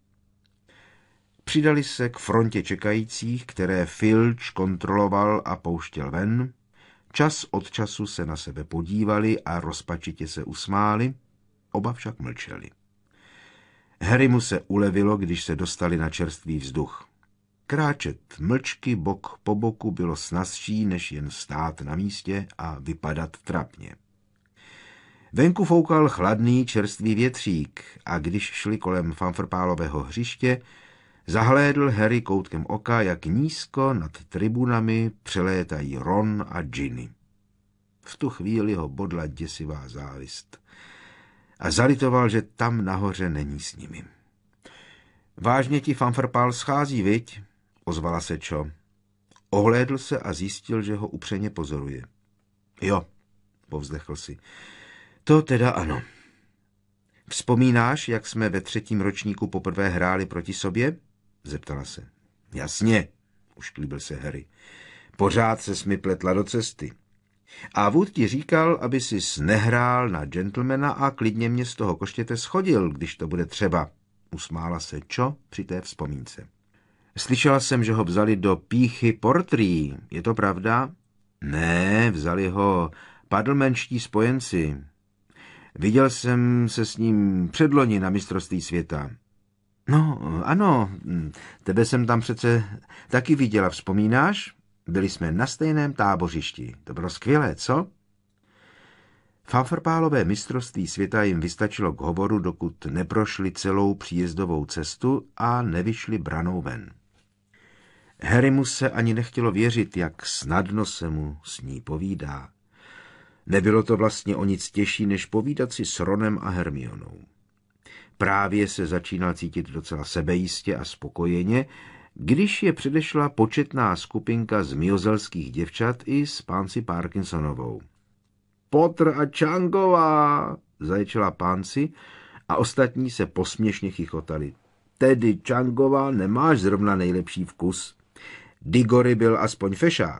Speaker 1: Přidali se k frontě čekajících, které Filč kontroloval a pouštěl ven. Čas od času se na sebe podívali a rozpačitě se usmáli, oba však mlčeli. Harrymu se ulevilo, když se dostali na čerstvý vzduch. Kráčet mlčky bok po boku bylo snazší, než jen stát na místě a vypadat trapně. Venku foukal chladný čerstvý větřík a když šli kolem fanfrpálového hřiště, zahlédl Harry koutkem oka, jak nízko nad tribunami přelétají Ron a Ginny. V tu chvíli ho bodla děsivá závist a zalitoval, že tam nahoře není s nimi. Vážně ti fanfrpál schází, viď? Ozvala se Cho. Ohlédl se a zjistil, že ho upřeně pozoruje. Jo, povzdechl si. To teda ano. Vzpomínáš, jak jsme ve 3. ročníku poprvé hráli proti sobě? Zeptala se. Jasně, ušklíbil se Harry. Pořád ses mi pletla do cesty. A Wood ti říkal, aby sis nehrál na gentlemana a klidně mě z toho koštěte schodil, když to bude třeba. Usmála se Cho při té vzpomínce. Slyšela jsem, že ho vzali do pýchy portrý. Je to pravda? Ne, vzali ho paddlemanští spojenci. Viděl jsem se s ním předloni na mistrovství světa. No, ano, tebe jsem tam přece taky viděla, vzpomínáš? Byli jsme na stejném tábořišti. To bylo skvělé, co? Fanfrpálové mistrovství světa jim vystačilo k hovoru, dokud neprošli celou příjezdovou cestu a nevyšli branou ven. Harrymu se ani nechtělo věřit, jak snadno se mu s ní povídá. Nebylo to vlastně o nic těžší, než povídat si s Ronem a Hermionou. Právě se začínal cítit docela sebejistě a spokojeně, když je předešla početná skupinka z miozelských děvčat i s pánci Parkinsonovou. Potter a Changová, zaječela pánci a ostatní se posměšně chichotali. Tedy, Changová, nemáš zrovna nejlepší vkus. Digory byl aspoň fešák.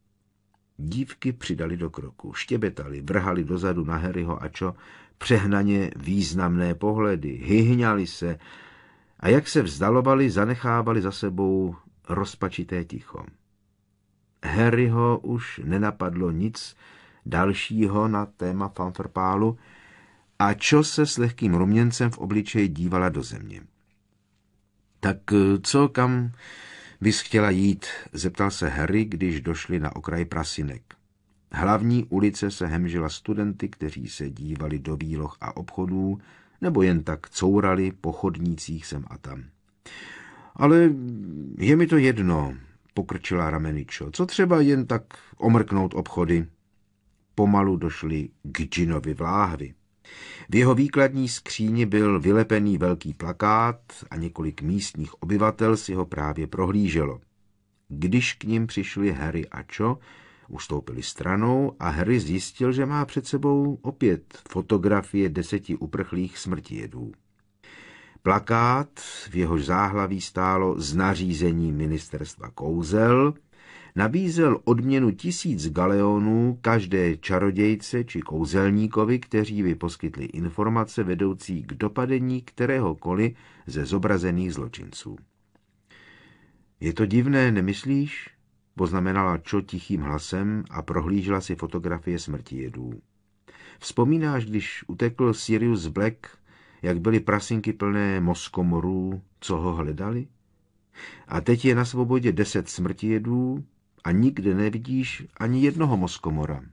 Speaker 1: Dívky přidali do kroku, štěbetali, vrhali dozadu na Harryho a Cho přehnaně významné pohledy, hyhňali se a jak se vzdalovali, zanechávali za sebou rozpačité ticho. Harryho už nenapadlo nic dalšího na téma fanfrpálu a Cho se s lehkým ruměncem v obličeji dívala do země. Tak co, kam bys chtěla jít? Zeptal se Harry, když došli na okraj prasinek. Hlavní ulice se hemžila studenty, kteří se dívali do výloh a obchodů, nebo jen tak courali po chodnících sem a tam. Ale je mi to jedno, pokrčila rameny Cho. Co třeba jen tak omrknout obchody? Pomalu došli k Ginnovi v láhvi. V jeho výkladní skříni byl vylepený velký plakát a několik místních obyvatel si ho právě prohlíželo. Když k nim přišli Harry a Cho, ustoupili stranou a Harry zjistil, že má před sebou opět fotografie 10 uprchlých smrtijedů. Plakát, v jehož záhlaví stálo z nařízení ministerstva kouzel, nabízel odměnu 1000 galeonů každé čarodějce či kouzelníkovi, kteří by poskytli informace vedoucí k dopadení kteréhokoliv ze zobrazených zločinců. Je to divné, nemyslíš? Poznamenala Cho tichým hlasem a prohlížela si fotografie smrtijedů. Vzpomínáš, když utekl Sirius Black, jak byly prasinky plné mozkomorů, co ho hledali? A teď je na svobodě 10 smrtijedů a nikde nevidíš ani jednoho mozkomora.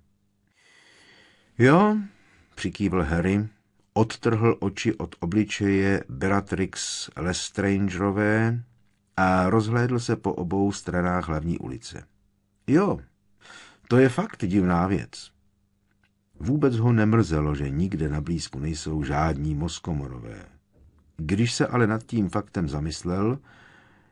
Speaker 1: Jo, přikývl Harry, odtrhl oči od obličeje Bellatrix Lestrangerové a rozhlédl se po obou stranách hlavní ulice. Jo, to je fakt divná věc. Vůbec ho nemrzelo, že nikde na blízku nejsou žádní mozkomorové. Když se ale nad tím faktem zamyslel,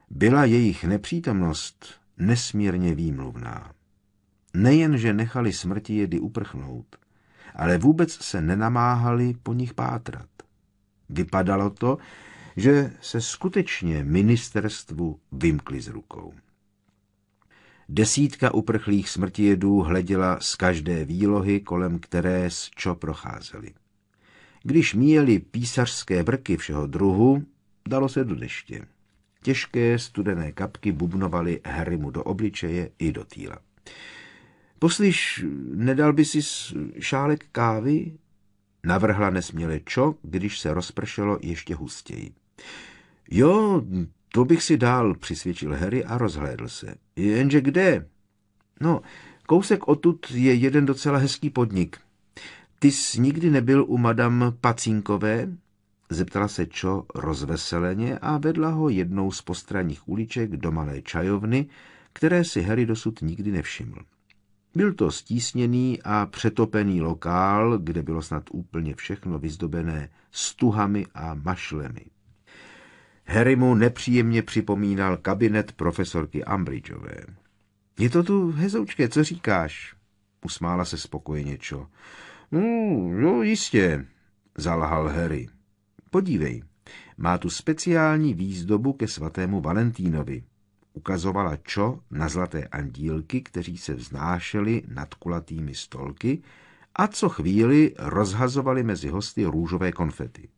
Speaker 1: Byla jejich nepřítomnost nesmírně výmluvná. Nejen, že nechali smrtijedy uprchnout, ale vůbec se nenamáhali po nich pátrat. Vypadalo to, že se skutečně ministerstvu vymkli z rukou. Desítka uprchlých smrtijedů hleděla z každé výlohy, kolem které s čo procházeli. Když míjeli písařské vrky všeho druhu, dalo se do deště. Těžké studené kapky bubnovaly Harrymu do obličeje i do týla. Poslyš, nedal by si šálek kávy? Navrhla nesměle čo, když se rozpršelo ještě hustěji. Jo, to bych si dal, přisvědčil Harry a rozhlédl se. Jenže kde? No, kousek odtud je jeden docela hezký podnik. Ty jsi nikdy nebyl u madam Pacínkové? Zeptala se čo rozveseleně a vedla ho jednou z postranních uliček do malé čajovny, které si Harry dosud nikdy nevšiml. Byl to stísněný a přetopený lokál, kde bylo snad úplně všechno vyzdobené stuhami a mašlemi. Harry mu nepříjemně připomínal kabinet profesorky Umbridgeové. Je to tu hezoučké, co říkáš? Usmála se spokojeně čo. Jo, jistě, zalhal Harry. Podívej, má tu speciální výzdobu ke svatému Valentínovi. Ukazovala čo na zlaté andílky, kteří se vznášeli nad kulatými stolky a co chvíli rozhazovali mezi hosty růžové konfety.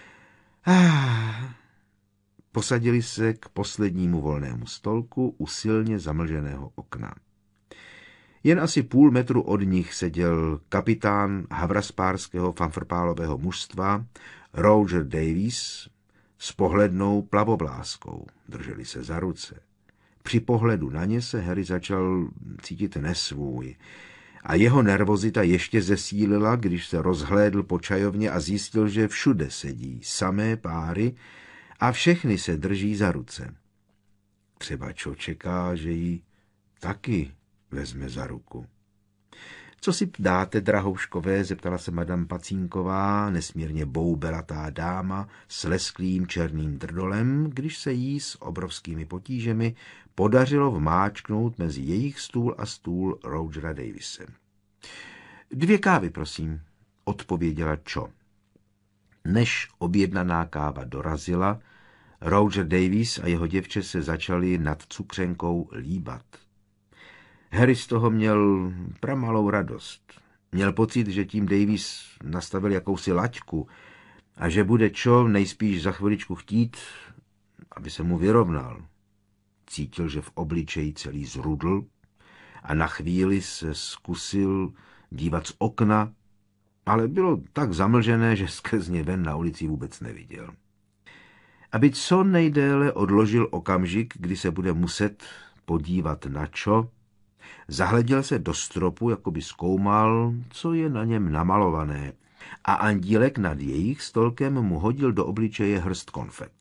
Speaker 1: Posadili se k poslednímu volnému stolku u silně zamlženého okna. Jen asi půl metru od nich seděl kapitán havraspárského fanfrpálového mužstva Roger Davies s pohlednou plavobláskou. Drželi se za ruce. Při pohledu na ně se Harry začal cítit nesvůj a jeho nervozita ještě zesílila, když se rozhlédl po čajovně a zjistil, že všude sedí samé páry a všechny se drží za ruce. Třeba čo čeká, že ji taky vezme za ruku. Co si dáte, drahouškové, zeptala se madam Pacínková, nesmírně boubelatá dáma s lesklým černým drdolem, když se jí s obrovskými potížemi podařilo vmáčknout mezi jejich stůl a stůl Rogera Davise. 2 kávy, prosím, odpověděla čo. Než objednaná káva dorazila, Roger Davies a jeho děvče se začali nad cukřenkou líbat. Harry z toho měl pramalou radost. Měl pocit, že tím Davies nastavil jakousi laťku a že bude čo nejspíš za chviličku chtít, aby se mu vyrovnal. Cítil, že v obličeji celý zrudl a na chvíli se zkusil dívat z okna, ale bylo tak zamlžené, že skrz ně ven na ulici vůbec neviděl. Aby co nejdéle odložil okamžik, kdy se bude muset podívat na čo, zahleděl se do stropu, jako by zkoumal, co je na něm namalované, a andílek nad jejich stolkem mu hodil do obličeje hrst konfet.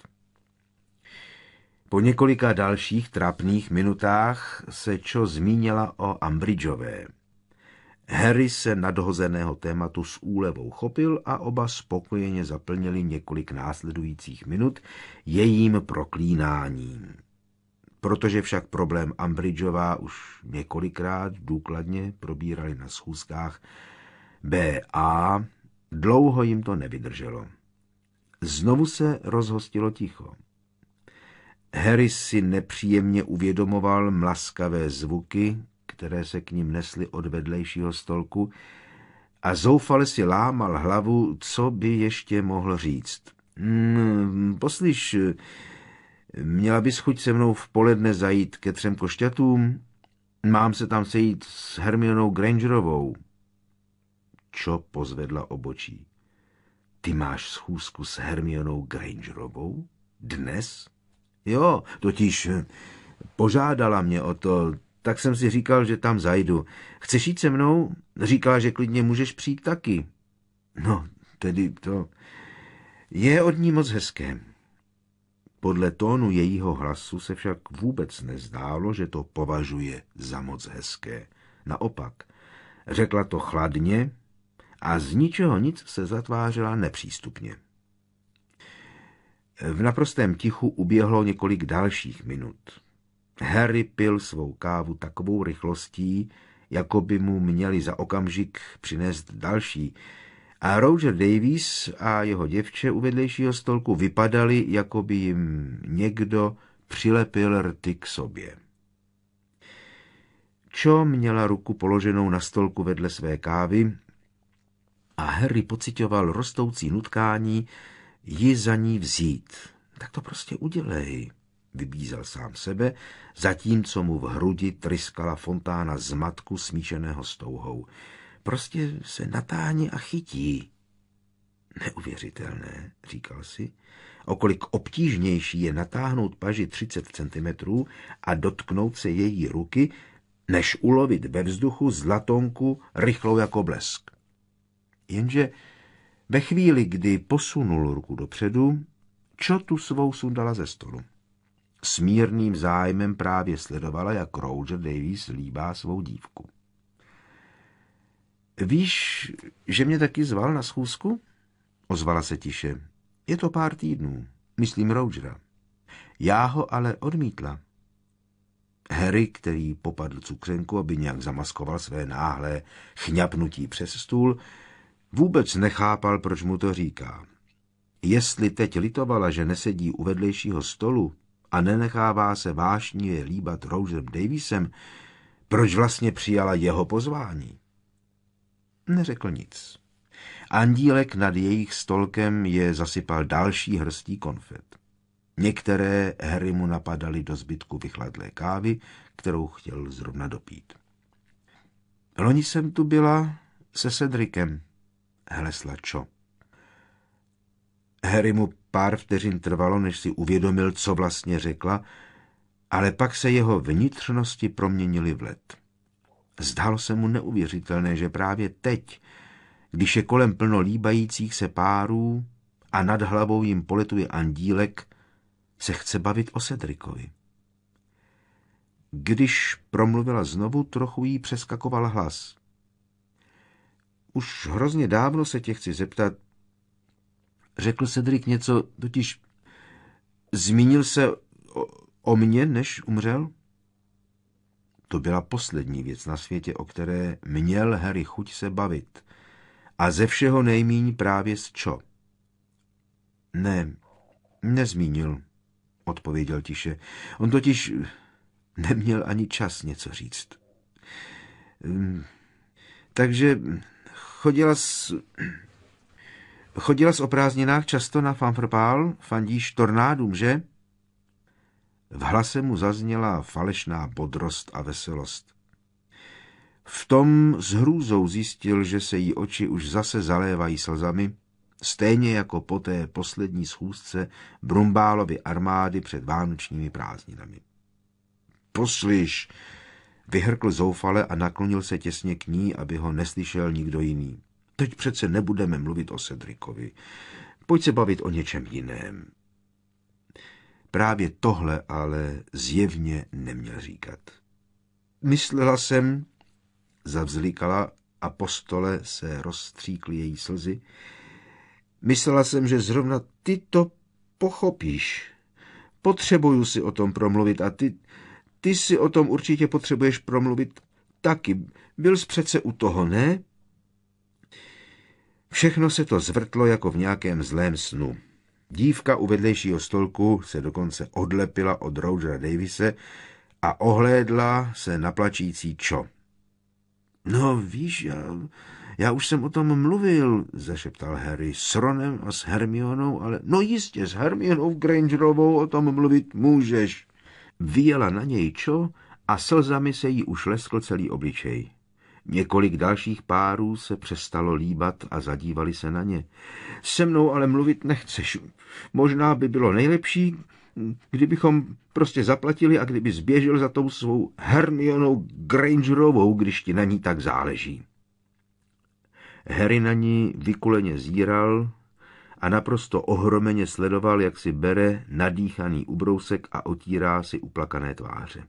Speaker 1: Po několika dalších trapných minutách se čo zmínila o Umbridgeové. Harry se nadhozeného tématu s úlevou chopil a oba spokojeně zaplnili několik následujících minut jejím proklínáním. Protože však problém Umbridgeová už několikrát důkladně probírali na schůzkách B.A., dlouho jim to nevydrželo. Znovu se rozhostilo ticho. Harry si nepříjemně uvědomoval mlaskavé zvuky, které se k ním nesly od vedlejšího stolku, a zoufale si lámal hlavu, co by ještě mohl říct. Poslyš, měla bys chuť se mnou v poledne zajít ke 3 košťatům? Mám se tam sejít s Hermionou Grangerovou. Čo pozvedla obočí. Ty máš schůzku s Hermionou Grangerovou? Dnes? Jo, totiž požádala mě o to, tak jsem si říkal, že tam zajdu. Chceš jít se mnou? Říkala, že klidně můžeš přijít taky. No, tedy to je od ní moc hezké. Podle tónu jejího hlasu se však vůbec nezdálo, že to považuje za moc hezké. Naopak, řekla to chladně a z ničeho nic se zatvářela nepřístupně. V naprostém tichu uběhlo několik dalších minut. Harry pil svou kávu takovou rychlostí, jako by mu měli za okamžik přinést další, a Roger Davies a jeho děvče u vedlejšího stolku vypadali, jako by jim někdo přilepil rty k sobě. Cho měla ruku položenou na stolku vedle své kávy a Harry pociťoval rostoucí nutkání ji za ní vzít. Tak to prostě udělej, vybízel sám sebe, zatímco mu v hrudi tryskala fontána zmatku smíšeného s touhou. Prostě se natáhni a chytí. Neuvěřitelné, říkal si, o kolik obtížnější je natáhnout paži 30 cm a dotknout se její ruky, než ulovit ve vzduchu zlatonku rychlou jako blesk. Jenže ve chvíli, kdy posunul ruku dopředu, Cho tu svou sundala ze stolu. S mírným zájmem právě sledovala, jak Roger Davies líbá svou dívku. Víš, že mě taky zval na schůzku? Ozvala se tiše. Je to pár týdnů, myslím Rogera. Já ho ale odmítla. Harry, který popadl cukřenku, aby nějak zamaskoval své náhlé chňapnutí přes stůl, vůbec nechápal, proč mu to říká. Jestli teď litovala, že nesedí u vedlejšího stolu a nenechává se vášnivě líbat Rogerem Daviesem, proč vlastně přijala jeho pozvání? Neřekl nic. Andílek nad jejich stolkem je zasypal další hrstí konfet. Některé Harry mu napadaly do zbytku vychladlé kávy, kterou chtěl zrovna dopít. Loni jsem tu byla se Cedricem, hlesla Cho. Harry mu pár vteřin trvalo, než si uvědomil, co vlastně řekla, ale pak se jeho vnitřnosti proměnily v led. Zdálo se mu neuvěřitelné, že právě teď, když je kolem plno líbajících se párů a nad hlavou jim poletuje andílek, se chce bavit o Cedricovi. Když promluvila znovu, trochu jí přeskakoval hlas. Už hrozně dávno se tě chci zeptat. Řekl Cedric něco, totiž zmínil se o mně, než umřel? To byla poslední věc na světě, o které měl Harry chuť se bavit. A ze všeho nejmíň právě s Cho. Ne, nezmínil, odpověděl tiše. On totiž neměl ani čas něco říct. Takže chodila jsi o prázdninách často na Fanfrpál? Fandíš tornádům, že? V hlase mu zazněla falešná bodrost a veselost. V tom s hrůzou zjistil, že se jí oči už zase zalévají slzami, stejně jako po té poslední schůzce Brumbálovy armády před vánočními prázdninami. Poslyš, vyhrkl zoufale a naklonil se těsně k ní, aby ho neslyšel nikdo jiný. Teď přece nebudeme mluvit o Cedricovi. Pojď se bavit o něčem jiném. Právě tohle ale zjevně neměl říkat. Myslela jsem, zavzlikala a po stole se rozstříkly její slzy, myslela jsem, že zrovna ty to pochopíš. Potřebuju si o tom promluvit a ty si o tom určitě potřebuješ promluvit taky. Byl jsi přece u toho, ne? Všechno se to zvrtlo jako v nějakém zlém snu. Dívka u vedlejšího stolku se dokonce odlepila od Rogera Daviese a ohlédla se na plačící Cho. No víš, já už jsem o tom mluvil, zašeptal Harry, s Ronem a s Hermionou, ale no jistě, s Hermionou Grangerovou o tom mluvit můžeš. Vyjela na něj Cho a slzami se jí už leskl celý obličej. Několik dalších párů se přestalo líbat a zadívali se na ně. Se mnou ale mluvit nechceš. Možná by bylo nejlepší, kdybychom prostě zaplatili a kdyby zběžel za tou svou Hermionou Grangerovou, když ti na ní tak záleží. Harry na ní vykuleně zíral a naprosto ohromeně sledoval, jak si bere nadýchaný ubrousek a otírá si uplakané tváře.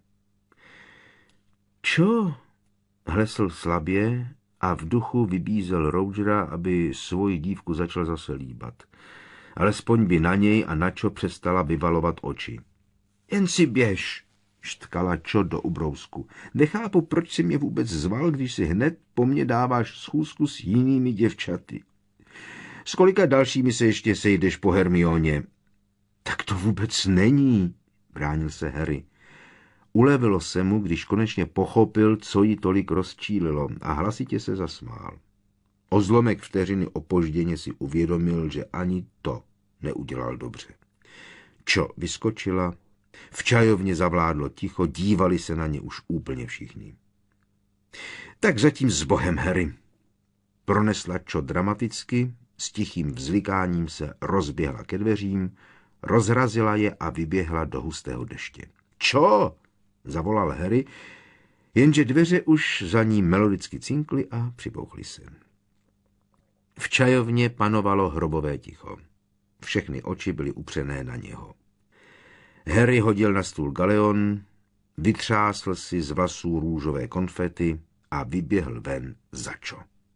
Speaker 1: Čo? Hlesl slabě a v duchu vybízel Rogera, aby svoji dívku začal zase líbat. Alespoň by na něj a na Čo přestala vyvalovat oči. Jen si běž, štkala Čo do ubrousku. Nechápu, proč si mě vůbec zval, když si hned po mně dáváš schůzku s jinými děvčaty. S kolika dalšími se ještě sejdeš po Hermioně? Tak to vůbec není, bránil se Harry. Ulevilo se mu, když konečně pochopil, co jí tolik rozčílilo, a hlasitě se zasmál. O zlomek vteřiny opožděně si uvědomil, že ani to neudělal dobře. Čo vyskočila, v čajovně zavládlo ticho, dívali se na ně už úplně všichni. Tak zatím s Bohem, Harry. Pronesla Čo dramaticky, s tichým vzlikáním se rozběhla ke dveřím, rozrazila je a vyběhla do hustého deště. Čo? Zavolal Harry, jenže dveře už za ní melodicky cinkly a přibouchly se. V čajovně panovalo hrobové ticho. Všechny oči byly upřené na něho. Harry hodil na stůl galeon, vytřásl si z vlasů růžové konfety a vyběhl ven za Čo.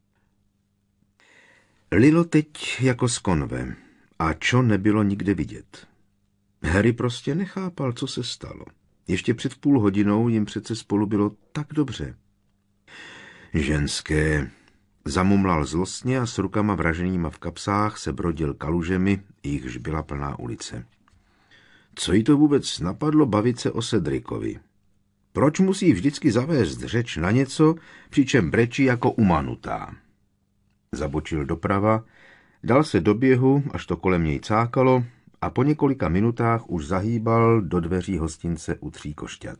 Speaker 1: Lilo teď jako z konve a Čo nebylo nikde vidět. Harry prostě nechápal, co se stalo. Ještě před půl hodinou jim přece spolu bylo tak dobře. Ženské, zamumlal zlostně a s rukama vraženýma v kapsách se brodil kalužemi, jichž byla plná ulice. Co jí to vůbec napadlo bavit se o Cedricovi? Proč musí vždycky zavést řeč na něco, přičem brečí jako umanutá? Zabočil doprava, dal se do běhu, až to kolem něj cákalo, a po několika minutách už zahýbal do dveří hostince u Tří košťat.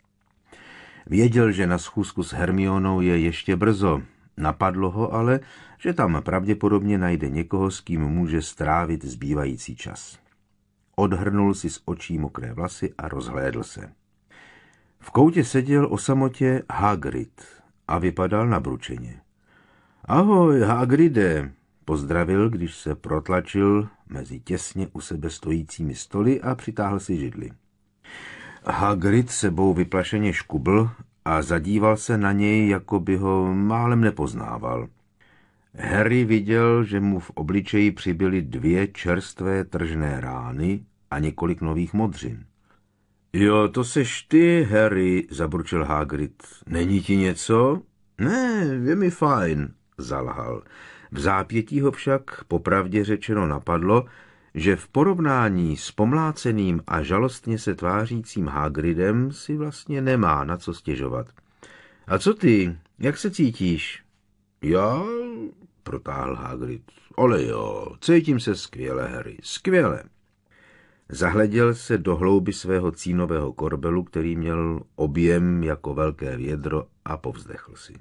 Speaker 1: Věděl, že na schůzku s Hermionou je ještě brzo. Napadlo ho ale, že tam pravděpodobně najde někoho, s kým může strávit zbývající čas. Odhrnul si z očí mokré vlasy a rozhlédl se. V koutě seděl o samotě Hagrid a vypadal nabručeně. Ahoj, Hagride, pozdravil, když se protlačil mezi těsně u sebe stojícími stoly a přitáhl si židli. Hagrid sebou vyplašeně škubl a zadíval se na něj, jako by ho málem nepoznával. Harry viděl, že mu v obličeji přibyly 2 čerstvé tržné rány a několik nových modřin. Jo, to seš ty, Harry, zabručil Hagrid. Není ti něco? Ne, je mi fajn, zalhal. V zápětí ho však popravdě řečeno napadlo, že v porovnání s pomláceným a žalostně se tvářícím Hagridem si vlastně nemá na co stěžovat. A co ty? Jak se cítíš? Já, protáhl Hagrid. Ale jo, cítím se skvěle, Harry, skvěle. Zahleděl se do hlouby svého cínového korbelu, který měl objem jako velké vědro, a povzdechl si.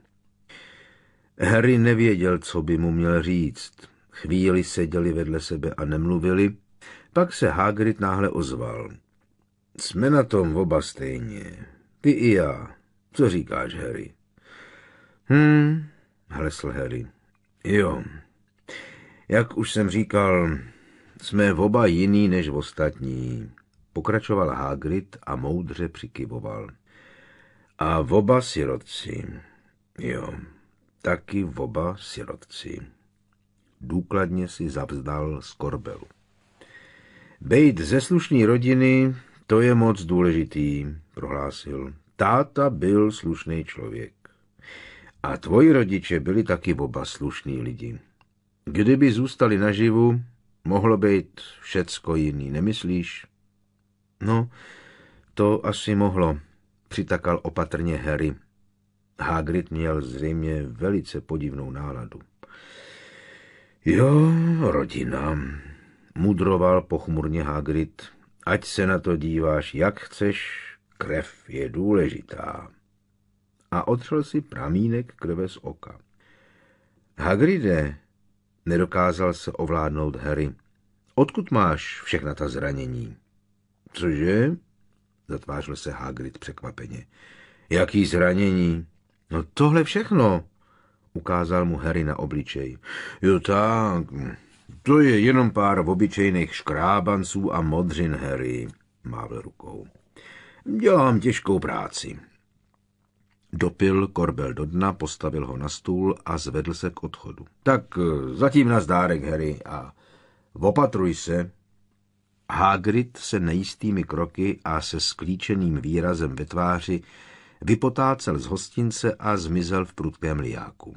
Speaker 1: Harry nevěděl, co by mu měl říct. Chvíli seděli vedle sebe a nemluvili, pak se Hagrid náhle ozval. Jsme na tom oba stejně, ty i já. Co říkáš, Harry? Hlesl Harry. Jo, jak už jsem říkal, jsme oba jiný než ostatní, pokračoval Hagrid a moudře přikyvoval. A oba sirotci, jo, taky oba sirotci. Důkladně si zavzdal z korbelu. Bejt ze slušné rodiny, to je moc důležitý, prohlásil. Táta byl slušný člověk. A tvoji rodiče byli taky oba slušní lidi. Kdyby zůstali naživu, mohlo být všecko jiný, nemyslíš? No, to asi mohlo, přitakal opatrně Harry. Hagrid měl zřejmě velice podivnou náladu. Jo, rodina, mudroval pochmurně Hagrid. Ať se na to díváš, jak chceš, krev je důležitá. A otřel si pramínek krve z oka. Hagride, nedokázal se ovládnout Harry. Odkud máš všechna ta zranění? Cože? Zatvářil se Hagrid překvapeně. Jaký zranění? No tohle všechno, ukázal mu Harry na obličej. Jo tak, to je jenom pár obyčejných škrábanců a modřin, Harry, mávl rukou. Dělám těžkou práci. Dopil korbel do dna, postavil ho na stůl a zvedl se k odchodu. Tak zatím nazdárek, Harry, a Opatruj se. Hagrid se nejistými kroky a se sklíčeným výrazem ve tváři vypotácel z hostince a zmizel v prudkém lijáku.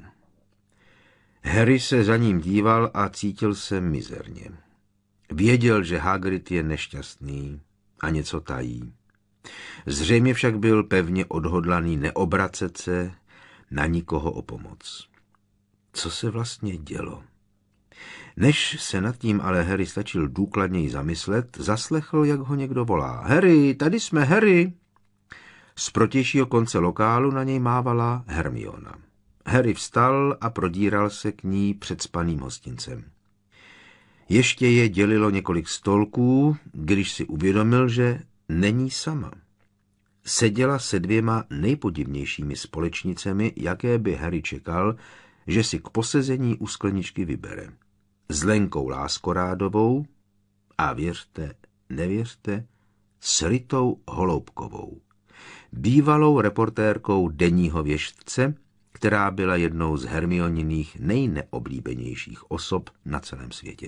Speaker 1: Harry se za ním díval a cítil se mizerně. Věděl, že Hagrid je nešťastný a něco tají. Zřejmě však byl pevně odhodlaný neobracet se na nikoho o pomoc. Co se vlastně dělo? Než se nad tím ale Harry stačil důkladněji zamyslet, zaslechl, jak ho někdo volá. Harry, tady jsme, Harry! Z protějšího konce lokálu na něj mávala Hermiona. Harry vstal a prodíral se k ní předspaným hostincem. Ještě je dělilo několik stolků, když si uvědomil, že není sama. Seděla se 2 nejpodivnějšími společnicemi, jaké by Harry čekal, že si k posezení u skleničky vybere. S Lenkou Láskorádovou a věřte, nevěřte, s Ritou Holoubkovou, bývalou reportérkou Denního věštce, která byla jednou z Hermioniných nejneoblíbenějších osob na celém světě.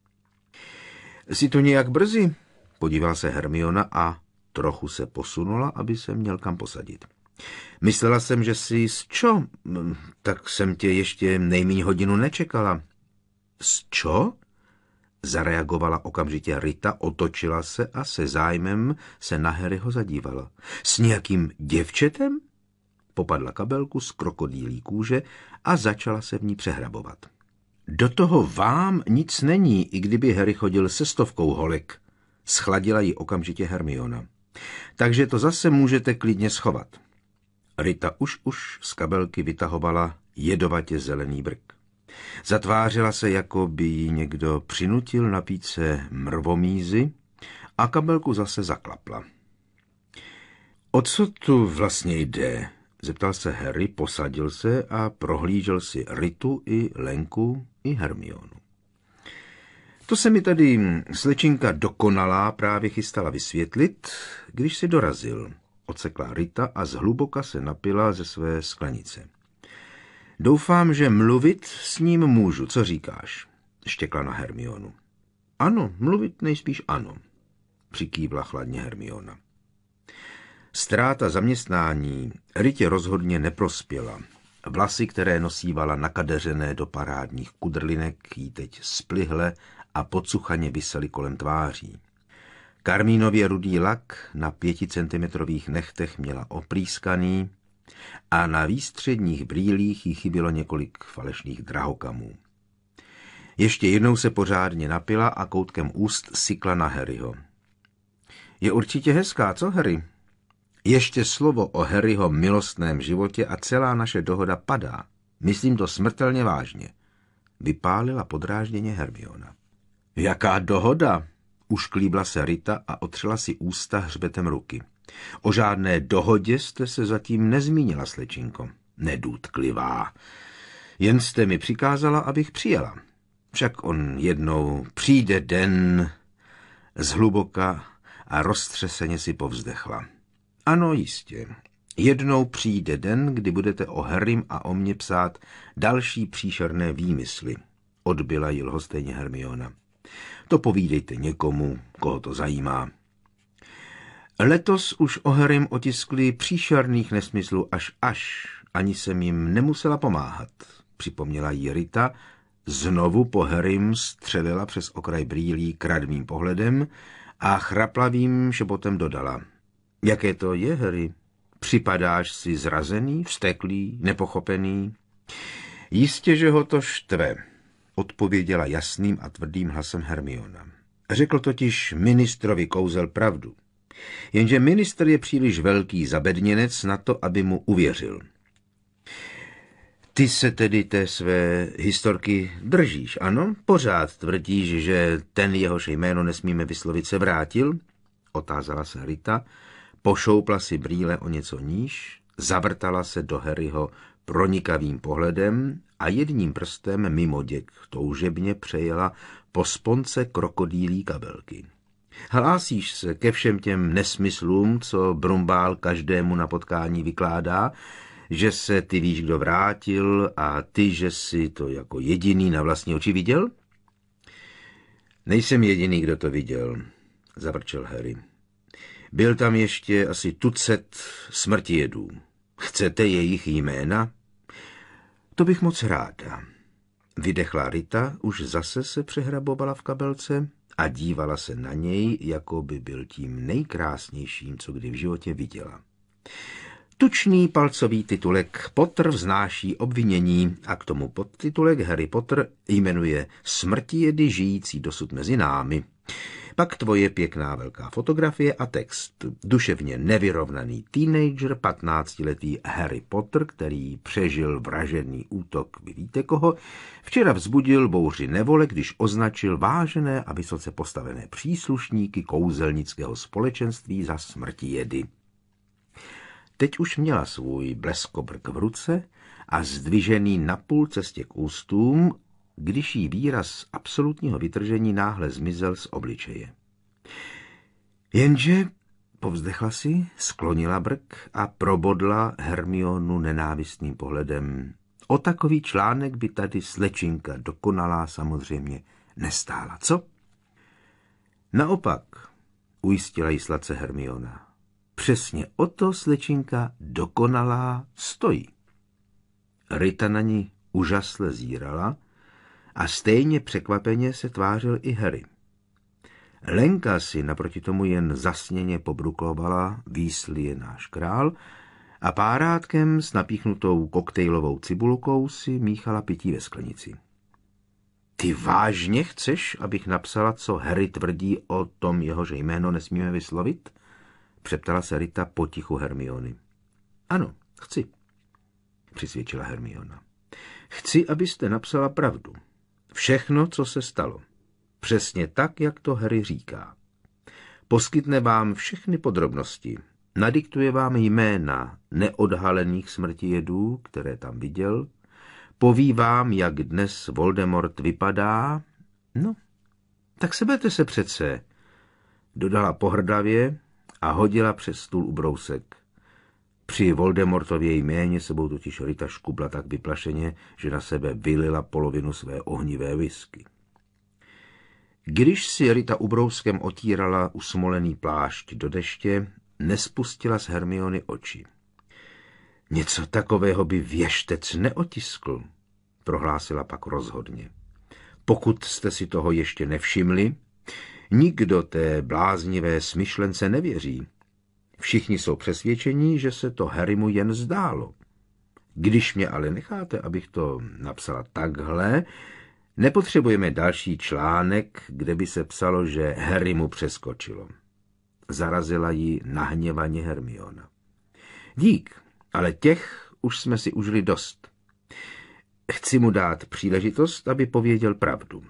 Speaker 1: Jsi to nějak brzy? Podíval se Hermiona a trochu se posunula, aby se měl kam posadit. Myslela jsem, že jsi z čo? Tak jsem tě ještě nejmíň hodinu nečekala. Z čo? Zareagovala okamžitě Rita, otočila se a se zájmem se na Harryho zadívala. S nějakým děvčetem? Popadla kabelku z krokodýlí kůže a začala se v ní přehrabovat. Do toho vám nic není, i kdyby Harry chodil se 100 holek. Schladila ji okamžitě Hermiona. Takže to zase můžete klidně schovat. Rita už z kabelky vytahovala jedovatě zelený brk. Zatvářila se, jako by ji někdo přinutil napít se mrvomízy a kabelku zase zaklapla. O co tu vlastně jde? Zeptal se Harry, posadil se a prohlížel si Ritu i Lenku i Hermionu. To se mi tady slečinka dokonalá právě chystala vysvětlit, když si dorazil, odsekla Rita a zhluboka se napila ze své sklenice. Doufám, že mluvit s ním můžu, co říkáš? Štěkla na Hermionu. Ano, mluvit nejspíš ano, přikývla chladně Hermiona. Ztráta zaměstnání Ritě rozhodně neprospěla. Vlasy, které nosívala nakadeřené do parádních kudrlinek, jí teď splihle a podsuchaně visely kolem tváří. Karmínově rudý lak na 5centimetrových nechtech měla oprýskaný a na výstředních brýlích jí chybělo několik falešných drahokamů. Ještě jednou se pořádně napila a koutkem úst sykla na Harryho. Je určitě hezká, co Harry? Ještě slovo o Harryho milostném životě a celá naše dohoda padá. Myslím to smrtelně vážně. Vypálila podrážděně Hermiona. Jaká dohoda? Ušklíbla se Rita a otřela si ústa hřbetem ruky. O žádné dohodě jste se zatím nezmínila, slečinko. Nedůtklivá. Jen jste mi přikázala, abych přijela. Však on jednou přijde den zhluboka a roztřeseně si povzdechla. Ano, jistě. Jednou přijde den, kdy budete o Harrym a o mně psát další příšerné výmysly. Odbyla ji lhostejně Hermiona. To povídejte někomu, koho to zajímá. Letos už o Harrym otiskli příšerných nesmyslů až, ani jsem jim nemusela pomáhat, připomněla jí Rita, znovu po Harrym střelila přes okraj brýlí kradmým pohledem a chraplavým šepotem dodala. Jaké to je, Harry? Připadáš si zrazený, vzteklý, nepochopený? Jistě, že ho to štve, odpověděla jasným a tvrdým hlasem Hermiona. Řekl totiž ministrovi kouzel pravdu. Jenže ministr je příliš velký zabedněnec na to, aby mu uvěřil. Ty se tedy té své historky držíš, ano? Pořád tvrdíš, že ten, jehož jméno nesmíme vyslovit, se vrátil? Otázala se Rita, pošoupla si brýle o něco níž, zavrtala se do Harryho pronikavým pohledem a jedním prstem mimo děk toužebně přejela po sponce krokodýlí kabelky. Hlásíš se ke všem těm nesmyslům, co Brumbál každému na potkání vykládá, že se ty víš, kdo vrátil a ty, že si to jako jediný na vlastní oči viděl? Nejsem jediný, kdo to viděl, zavrčel Harry. Byl tam ještě asi tucet smrtijedů. Chcete jejich jména? To bych moc ráda. Vydechla Rita, už zase se přehrabovala v kabelce a dívala se na něj, jako by byl tím nejkrásnějším, co kdy v životě viděla. Tučný palcový titulek Potter vznáší obvinění a k tomu podtitulek Harry Potter jmenuje Smrtijedy žijící dosud mezi námi. Pak tvoje pěkná velká fotografie a text. Duševně nevyrovnaný teenager, 15letý Harry Potter, který přežil vražedný útok, vy víte koho, včera vzbudil bouři nevole, když označil vážené a vysoce postavené příslušníky kouzelnického společenství za smrtijedy. Teď už měla svůj bleskobrk v ruce a zdvižený na půl cestě k ústům, když jí výraz absolutního vytržení náhle zmizel z obličeje. Jenže, povzdechla si, sklonila brk a probodla Hermionu nenávistným pohledem. O takový článek by tady slečinka dokonalá samozřejmě nestála, co? Naopak, ujistila jí sladce Hermiona. Přesně o to slečinka dokonalá stojí. Rita na ní úžasle zírala a stejně překvapeně se tvářil i Harry. Lenka si naproti tomu jen zasněně pobruklovala, Weasley je náš král, a párátkem s napíchnutou koktejlovou cibulkou si míchala pití ve sklenici. Ty vážně chceš, abych napsala, co Harry tvrdí o tom, jehož jméno nesmíme vyslovit? Přeptala se Rita potichu Hermiony. Ano, chci, přisvědčila Hermiona. Chci, abyste napsala pravdu. Všechno, co se stalo. Přesně tak, jak to Harry říká. Poskytne vám všechny podrobnosti. Nadiktuje vám jména neodhalených smrtijedů, které tam viděl. Poví vám, jak dnes Voldemort vypadá. No, tak seberte se přece, dodala pohrdavě a hodila přes stůl ubrousek. Při Voldemortově jméně sebou totiž Rita škubla tak vyplašeně, že na sebe vylila polovinu své ohnivé whisky. Když si Rita ubrouskem otírala usmolený plášť do deště, nespustila z Hermiony oči. Něco takového by věštec neotiskl, prohlásila pak rozhodně. Pokud jste si toho ještě nevšimli, nikdo té bláznivé smyšlence nevěří. Všichni jsou přesvědčení, že se to Harrymu jen zdálo. Když mě ale necháte, abych to napsala takhle, nepotřebujeme další článek, kde by se psalo, že Harrymu přeskočilo. Zarazila ji nahněvaně Hermiona. Dík, ale těch už jsme si užili dost. Chci mu dát příležitost, aby pověděl pravdu.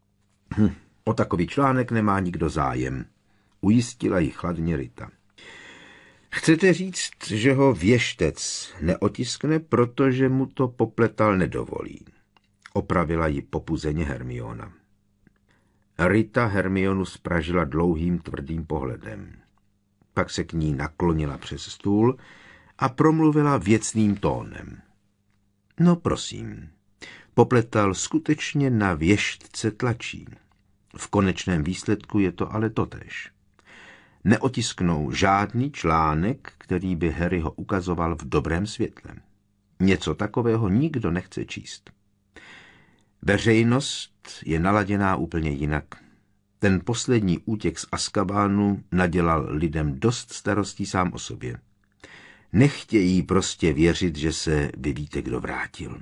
Speaker 1: O takový článek nemá nikdo zájem, ujistila ji chladně Rita. Chcete říct, že ho věštec neotiskne, protože mu to popletal nedovolí, opravila ji popuzeně Hermiona. Rita Hermionu spražila dlouhým tvrdým pohledem. Pak se k ní naklonila přes stůl a promluvila věcným tónem. No prosím, popletal skutečně na věštce tlačí. V konečném výsledku je to ale totéž. Neotisknou žádný článek, který by Harryho ukazoval v dobrém světle. Něco takového nikdo nechce číst. Veřejnost je naladěná úplně jinak. Ten poslední útěk z Azkabánu nadělal lidem dost starostí sám o sobě. Nechtějí prostě věřit, že se vy víte, kdo vrátil.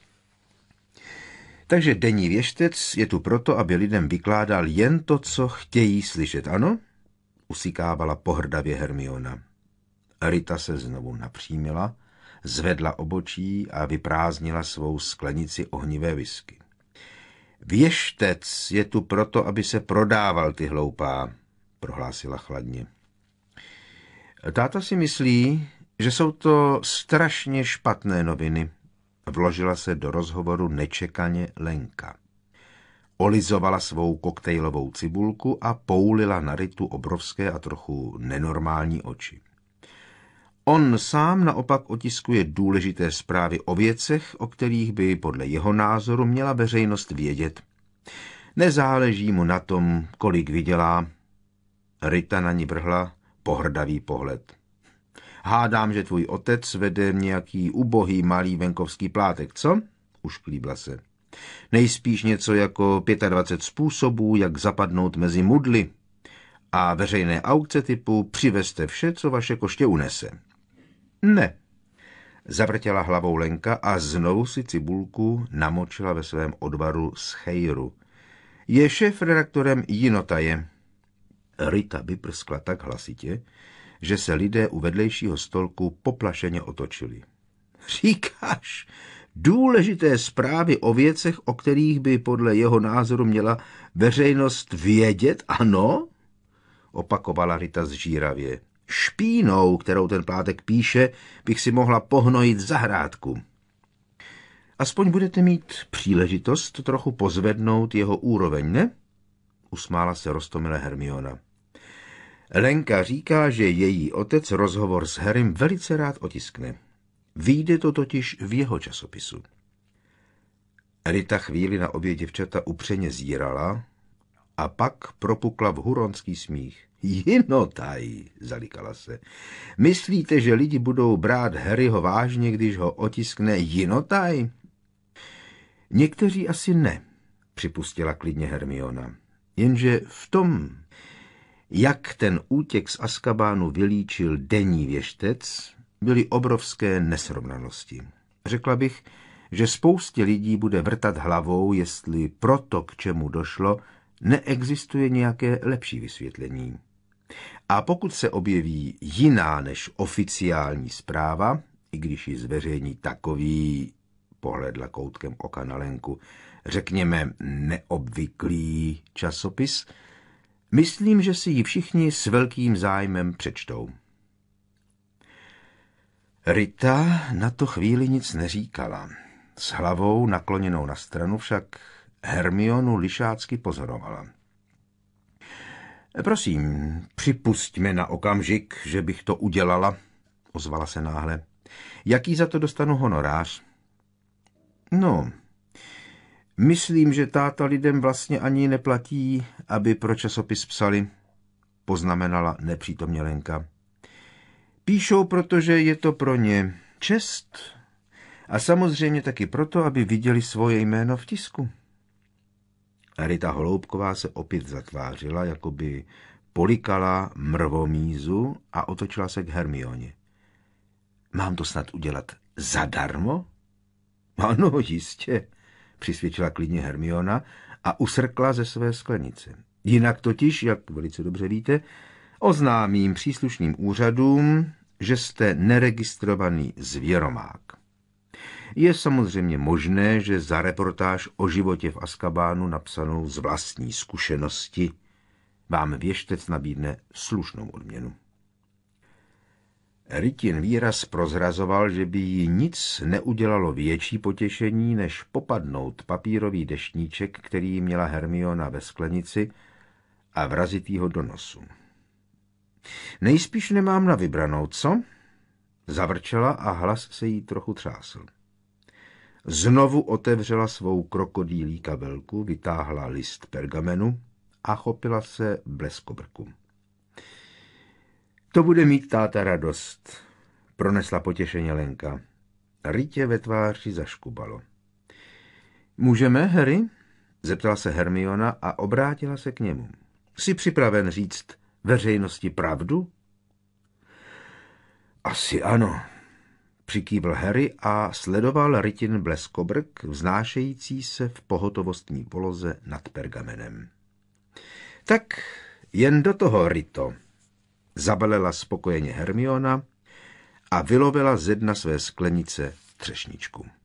Speaker 1: Takže denní věštec je tu proto, aby lidem vykládal jen to, co chtějí slyšet, ano? Usikávala pohrdavě Hermiona. Rita se znovu napřímila, zvedla obočí a vyprázdnila svou sklenici ohnivé whisky. Věštec je tu proto, aby se prodával, ty hloupá, prohlásila chladně. Táta si myslí, že jsou to strašně špatné noviny, vložila se do rozhovoru nečekaně Lenka. Olizovala svou koktejlovou cibulku a poulila na Ritu obrovské a trochu nenormální oči. On sám naopak otiskuje důležité zprávy o věcech, o kterých by podle jeho názoru měla veřejnost vědět. Nezáleží mu na tom, kolik vydělá. Rita na ní vrhla pohrdavý pohled. Hádám, že tvůj otec vede nějaký ubohý malý venkovský plátek, co? Ušklíbla se. Nejspíš něco jako 25 způsobů, jak zapadnout mezi mudly a veřejné aukce typu přivezte vše, co vaše koště unese. Ne. Zavrtěla hlavou Lenka a znovu si cibulku namočila ve svém odvaru z chejru. Je šéfredaktorem Jinotaje. Rita vyprskla tak hlasitě, že se lidé u vedlejšího stolku poplašeně otočili. Říkáš důležité zprávy o věcech, o kterých by podle jeho názoru měla veřejnost vědět, ano? Opakovala Rita zžíravě. Špínou, kterou ten plátek píše, bych si mohla pohnojit zahrádku. Aspoň budete mít příležitost trochu pozvednout jeho úroveň, ne? Usmála se roztomile Hermiona. Lenka říká, že její otec rozhovor s Harrym velice rád otiskne. Vyjde to totiž v jeho časopisu. Rita chvíli na obě děvčata upřeně zírala a pak propukla v huronský smích. Jinotaj, zalikala se. Myslíte, že lidi budou brát Harryho vážně, když ho otiskne Jinotaj? Někteří asi ne, připustila klidně Hermiona. Jenže v tom, jak ten útěk z Azkabánu vylíčil denní věštec, byly obrovské nesrovnalosti. Řekla bych, že spoustě lidí bude vrtat hlavou, jestli proto, k čemu došlo, neexistuje nějaké lepší vysvětlení. A pokud se objeví jiná než oficiální zpráva, i když ji zveřejní takový, pohledla koutkem oka na Lenku, řekněme neobvyklý časopis, myslím, že si ji všichni s velkým zájmem přečtou. Rita na to chvíli nic neříkala. S hlavou nakloněnou na stranu však Hermionu lišácky pozorovala. Prosím, připusťme na okamžik, že bych to udělala, ozvala se náhle. Jaký za to dostanu honorář? No, myslím, že táta lidem vlastně ani neplatí, aby pro časopis psali, poznamenala nepřítomně Lenka. Píšou, protože je to pro ně čest a samozřejmě taky proto, aby viděli svoje jméno v tisku. Rita Holoubková se opět zatvářila, jako by polikala mrvomízu a otočila se k Hermioně. Mám to snad udělat zadarmo? Ano, jistě, přisvědčila klidně Hermiona a usrkla ze své sklenice. Jinak totiž, jak velice dobře víte, oznámím příslušným úřadům, že jste neregistrovaný zvěromák. Je samozřejmě možné, že za reportáž o životě v Azkabánu napsanou z vlastní zkušenosti vám věštec nabídne slušnou odměnu. Ritin výraz prozrazoval, že by jí nic neudělalo větší potěšení, než popadnout papírový deštníček, který měla Hermiona ve sklenici, a vrazit ho do nosu. Nejspíš nemám na vybranou, co? Zavrčela a hlas se jí trochu třásl. Znovu otevřela svou krokodýlí kabelku, vytáhla list pergamenu a chopila se bleskobrku. To bude mít táta radost, pronesla potěšeně Lenka. Ritě ve tváři zaškubalo. Můžeme, Harry? Zeptala se Hermiona a obrátila se k němu. Jsi připraven říct veřejnosti pravdu? Asi ano, přikývl Harry a sledoval Ritin bleskobrk, vznášející se v pohotovostní poloze nad pergamenem. Tak jen do toho, Rito, zabalela spokojeně Hermiona a vylovila ze dna své sklenice třešničku.